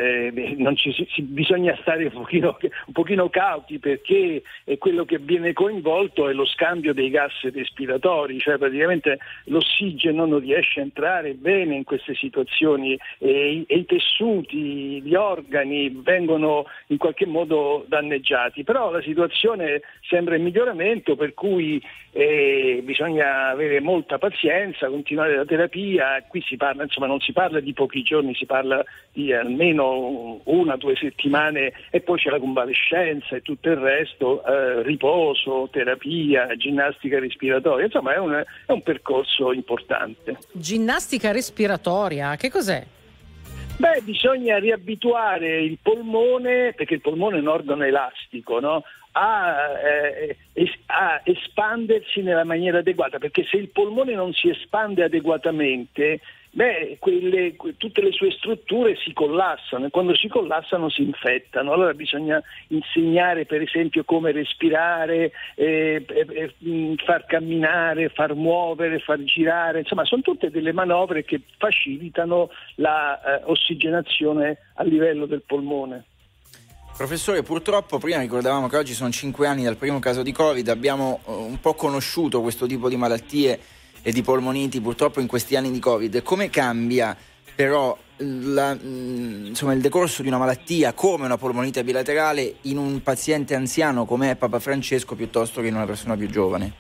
bisogna stare un pochino cauti, perché quello che viene coinvolto è lo scambio dei gas respiratori, cioè praticamente l'ossigeno non riesce a entrare bene in queste situazioni e i tessuti, gli organi vengono in qualche modo danneggiati, però la situazione sembra in miglioramento, per cui bisogna avere molta pazienza, continuare la terapia. Qui si parla, insomma, non si parla di pochi giorni, si parla di almeno 1 o 2 settimane, e poi c'è la convalescenza e tutto il resto, riposo, terapia, ginnastica respiratoria, insomma è un percorso importante. Ginnastica respiratoria, che cos'è? Beh, bisogna riabituare il polmone, perché il polmone è un organo elastico, no? A espandersi nella maniera adeguata, perché se il polmone non si espande adeguatamente, tutte le sue strutture si collassano, e quando si collassano si infettano. Allora bisogna insegnare per esempio come respirare, far camminare, far muovere, far girare, insomma sono tutte delle manovre che facilitano la ossigenazione a livello del polmone. Professore, purtroppo prima ricordavamo che oggi sono 5 anni dal primo caso di Covid, abbiamo un po' conosciuto questo tipo di malattie e di polmoniti purtroppo in questi anni di Covid. Come cambia però il decorso di una malattia come una polmonite bilaterale in un paziente anziano come è Papa Francesco piuttosto che in una persona più giovane?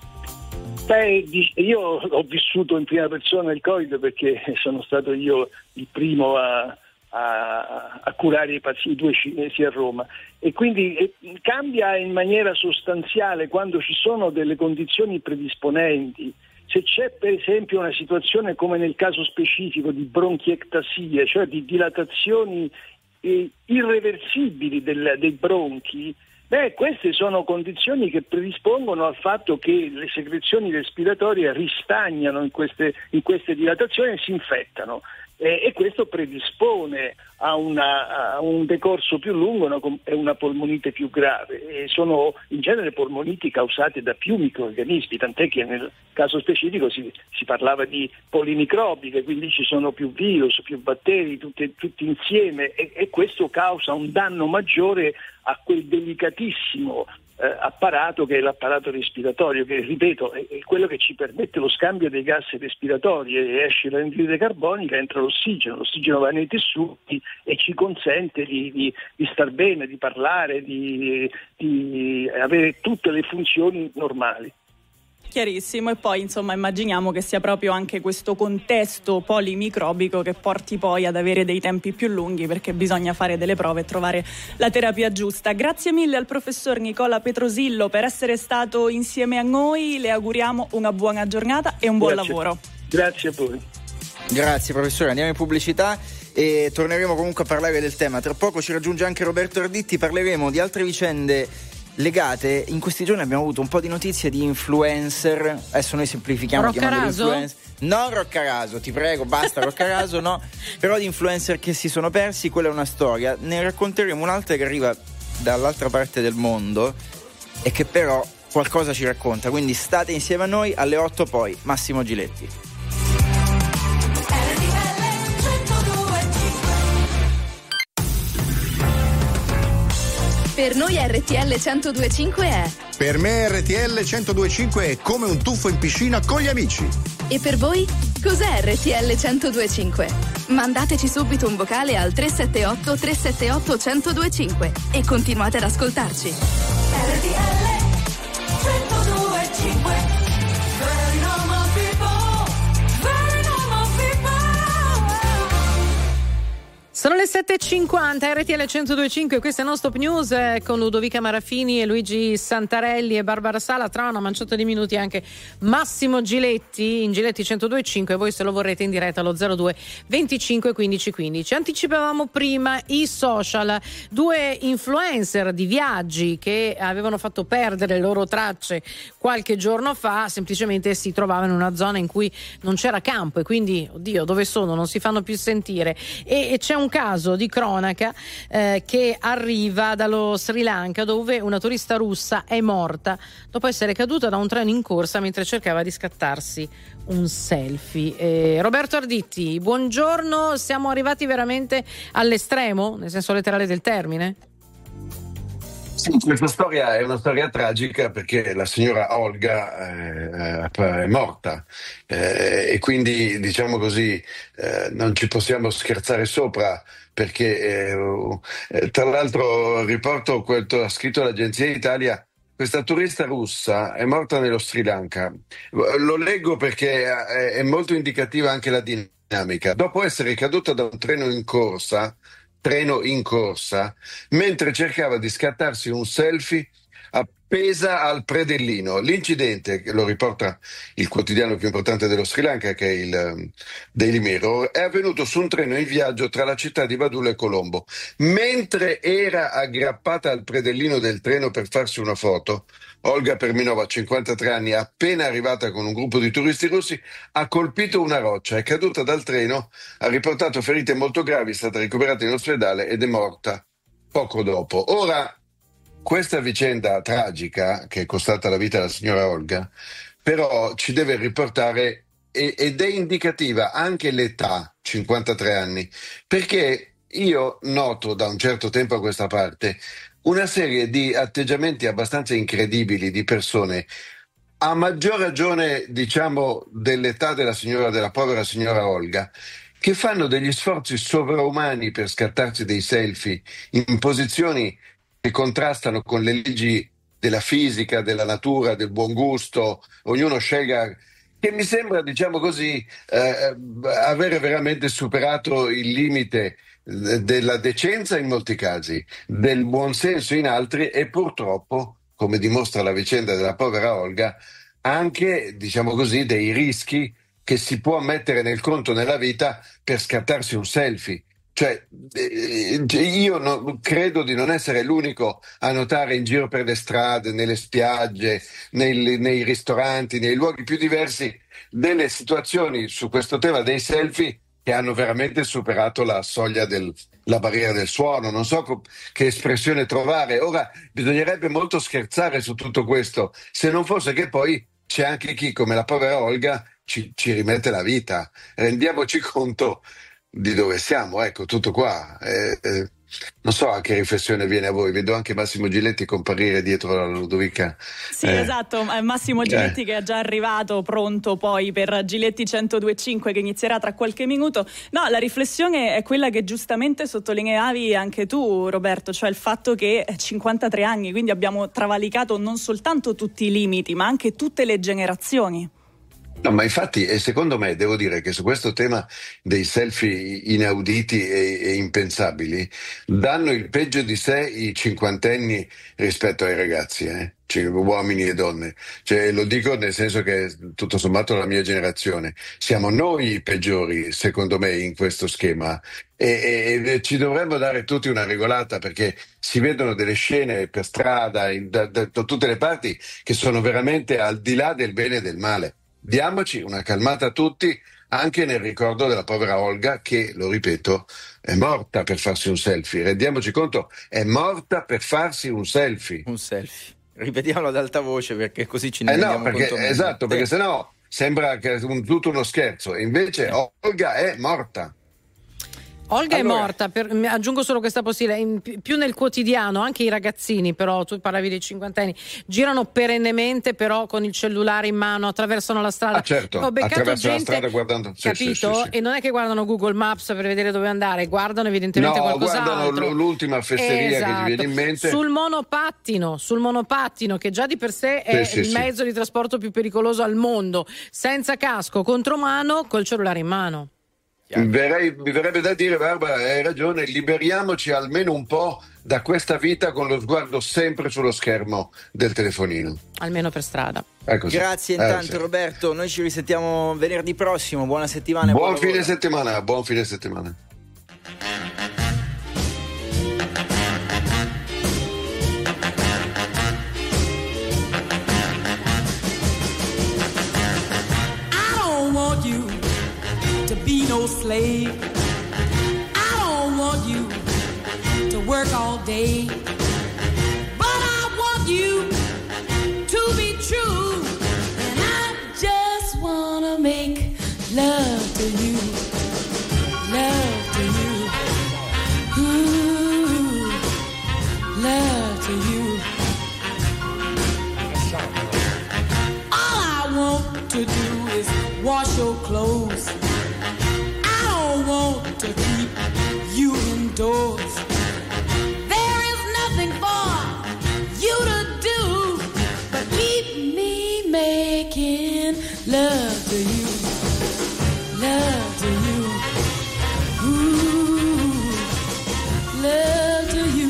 Io ho vissuto in prima persona il Covid, perché sono stato io il primo a curare i 2 cinesi a Roma, e quindi cambia in maniera sostanziale quando ci sono delle condizioni predisponenti. Se c'è per esempio una situazione come nel caso specifico di bronchiectasie, cioè di dilatazioni irreversibili dei bronchi, queste sono condizioni che predispongono al fatto che le secrezioni respiratorie ristagnano in queste dilatazioni e si infettano. E questo predispone a un decorso più lungo e una polmonite più grave, e sono in genere polmoniti causate da più microrganismi, tant'è che nel caso specifico si parlava di polimicrobiche, quindi ci sono più virus, più batteri, tutti insieme, e questo causa un danno maggiore a quel delicatissimo apparato che è l'apparato respiratorio, che ripeto è quello che ci permette lo scambio dei gas respiratori, e esce l'anidride carbonica, entra l'ossigeno va nei tessuti e ci consente di star bene, di parlare, di avere tutte le funzioni normali. Chiarissimo, e poi insomma immaginiamo che sia proprio anche questo contesto polimicrobico che porti poi ad avere dei tempi più lunghi, perché bisogna fare delle prove e trovare la terapia giusta. Grazie mille al professor Nicola Petrosillo per essere stato insieme a noi, le auguriamo una buona giornata e un buon lavoro. Grazie a voi. Grazie professore, andiamo in pubblicità e torneremo comunque a parlare del tema. Tra poco ci raggiunge anche Roberto Arditti, parleremo di altre vicende legate, in questi giorni abbiamo avuto un po' di notizie di influencer, adesso noi semplifichiamo, chiamandoli influencer. Non Roccaraso, ti prego, basta Roccaraso, no, però di influencer che si sono persi, quella è una storia. Ne racconteremo un'altra che arriva dall'altra parte del mondo e che però qualcosa ci racconta, quindi state insieme a noi. Alle 8 poi Massimo Giletti. Per noi RTL 102.5 è. Per me RTL 102.5 è come un tuffo in piscina con gli amici. E per voi? Cos'è RTL 102.5? Mandateci subito un vocale al 378 378 1025 e continuate ad ascoltarci. RTL 102.5. Very normal people, very normal people. Sono le 7.50, RTL 102.5, questa è Non Stop News con Ludovica Marafini e Luigi Santarelli e Barbara Sala. Tra una manciata di minuti anche Massimo Giletti in Giletti 102.5. Voi se lo vorrete in diretta allo 02 25 15 15. Anticipavamo prima i social, due influencer di viaggi che avevano fatto perdere le loro tracce qualche giorno fa, semplicemente si trovavano in una zona in cui non c'era campo e quindi, oddio, dove sono? Non si fanno più sentire. E c'è un caso di cronaca che arriva dallo Sri Lanka, dove una turista russa è morta dopo essere caduta da un treno in corsa mentre cercava di scattarsi un selfie. Roberto Arditti, buongiorno, siamo arrivati veramente all'estremo, nel senso letterale del termine? Sì, questa storia è una storia tragica perché la signora Olga è morta e quindi, diciamo così, non ci possiamo scherzare sopra perché tra l'altro riporto quel ha scritto l'Agenzia Italia. Questa turista russa è morta nello Sri Lanka. Lo leggo perché è molto indicativa anche la dinamica. Dopo essere caduta da un treno in corsa, mentre cercava di scattarsi un selfie appesa al predellino. L'incidente, che lo riporta il quotidiano più importante dello Sri Lanka, che è il Daily Mirror, è avvenuto su un treno in viaggio tra la città di Badulla e Colombo. Mentre era aggrappata al predellino del treno per farsi una foto, Olga Perminova, 53 anni, appena arrivata con un gruppo di turisti russi, ha colpito una roccia, è caduta dal treno, ha riportato ferite molto gravi, è stata ricoverata in ospedale ed è morta poco dopo. Ora, questa vicenda tragica, che è costata la vita alla signora Olga, però ci deve riportare, ed è indicativa anche l'età, 53 anni, perché io noto da un certo tempo a questa parte una serie di atteggiamenti abbastanza incredibili di persone, a maggior ragione, diciamo, dell'età della povera signora Olga, che fanno degli sforzi sovraumani per scattarsi dei selfie in posizioni che contrastano con le leggi della fisica, della natura, del buon gusto, ognuno scelga, che mi sembra, diciamo così, avere veramente superato il limite della decenza in molti casi, del buonsenso in altri e purtroppo, come dimostra la vicenda della povera Olga, anche, diciamo così, dei rischi che si può mettere nel conto nella vita per scattarsi un selfie. Cioè, io credo di non essere l'unico a notare in giro per le strade, nelle spiagge, nei ristoranti, nei luoghi più diversi, delle situazioni su questo tema dei selfie che hanno veramente superato la soglia la barriera del suono. Non so che espressione trovare. Ora, bisognerebbe molto scherzare su tutto questo, se non fosse che poi c'è anche chi, come la povera Olga, ci rimette la vita. Rendiamoci conto di dove siamo, ecco, tutto qua. Non so a che riflessione viene a voi. Vedo anche Massimo Giletti comparire dietro la Ludovica. Sì, esatto, Massimo Giletti che è già arrivato pronto poi per Giletti 102.5 che inizierà tra qualche minuto. No, la riflessione è quella che giustamente sottolineavi anche tu, Roberto, cioè il fatto che 53 anni, quindi abbiamo travalicato non soltanto tutti i limiti ma anche tutte le generazioni. No, ma infatti, e secondo me, devo dire che su questo tema dei selfie inauditi e impensabili, danno il peggio di sé i cinquantenni rispetto ai ragazzi, cioè, uomini e donne. Cioè, lo dico nel senso che, tutto sommato, la mia generazione. Siamo noi i peggiori, secondo me, in questo schema. E ci dovremmo dare tutti una regolata, perché si vedono delle scene per strada, da tutte le parti, che sono veramente al di là del bene e del male. Diamoci una calmata a tutti, anche nel ricordo della povera Olga che, lo ripeto, è morta per farsi un selfie. Rendiamoci conto, è morta per farsi un selfie. Un selfie. Ripetiamolo ad alta voce perché così ci ne rendiamo conto. Esatto, perché sennò sembra che è tutto uno scherzo. E invece Olga è morta. Olga è morta, aggiungo solo questa possibilità, più nel quotidiano, anche i ragazzini, però tu parlavi dei cinquantenni, girano perennemente però con il cellulare in mano, attraversano la strada. Certo, ho beccato attraverso gente, la strada guardando, capito? Sì. E non è che guardano Google Maps per vedere dove andare, guardano evidentemente qualcos'altro. Guardano l'ultima fesseria che gli viene in mente. Sul monopattino, che già di per sé è il mezzo di trasporto più pericoloso al mondo, senza casco, contromano, col cellulare in mano. Mi verrebbe da dire, Barbara, hai ragione, liberiamoci almeno un po' da questa vita con lo sguardo sempre sullo schermo del telefonino. Almeno per strada. Grazie intanto Roberto, noi ci risentiamo venerdì prossimo, buona settimana. Buon fine settimana. I don't want you to be no slave. I don't want you to work all day. But I want you to be true. And I just wanna make love to you. Love to you. Ooh, love to you. All I want to do is wash your clothes. I don't want to keep you indoors. There is nothing for you to do but keep me making love to you. Love to you. Ooh, love to you.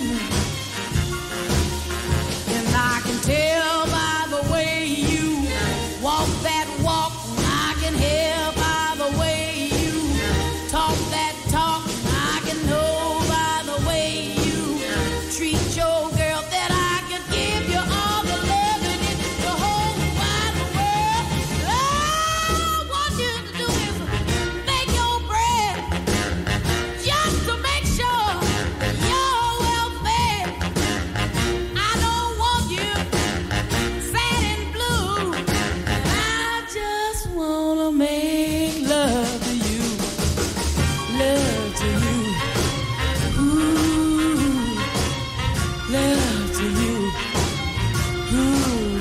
And I can tell by the way you walk that walk. I can hear by the way you talk that talk. I can know by the way you treat your girl that I can give you all the love in it, the whole wide world. All I want you to do is make your bread, just to make sure you're well fed. I don't want you sad and blue. I just wanna make love to you. Love to you. Ooh, love to you. Ooh.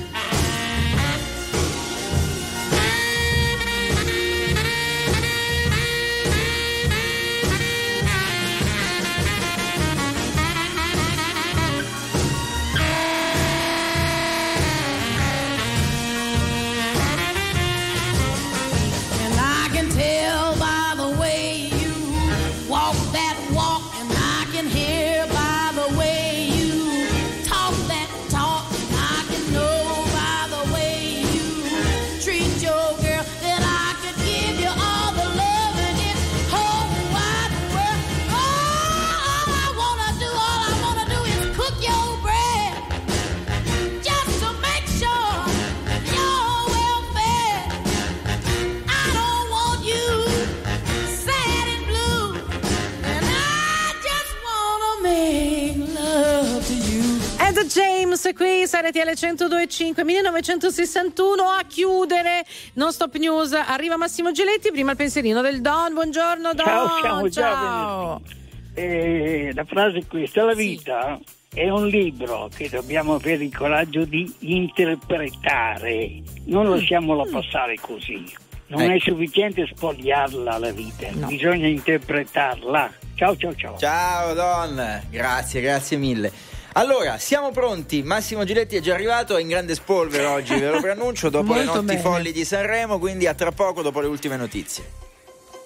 And I can tell by the way you walk that walk, and I can hear by the way you talk that talk, and I can know by the way you treat your girl that I could give you all the love in this whole wide world. All I wanna do is cook your bread, just to make sure you're well fed. I don't want you sad and blue, and I just wanna make love to you. Ed James qui, RTL 102.5, 1961 a chiudere Non Stop News. Arriva Massimo Giletti, prima il pensierino del Don. Buongiorno Don. Ciao. La frase è questa: la vita è un libro che dobbiamo avere il coraggio di interpretare, non lasciamola passare così. Non è sufficiente spogliarla la vita, bisogna interpretarla. Ciao. Ciao Don, grazie mille. Allora, siamo pronti. Massimo Giletti è già arrivato, è in grande spolvero oggi, ve lo preannuncio, dopo le notti folli di Sanremo, quindi a tra poco, dopo le ultime notizie.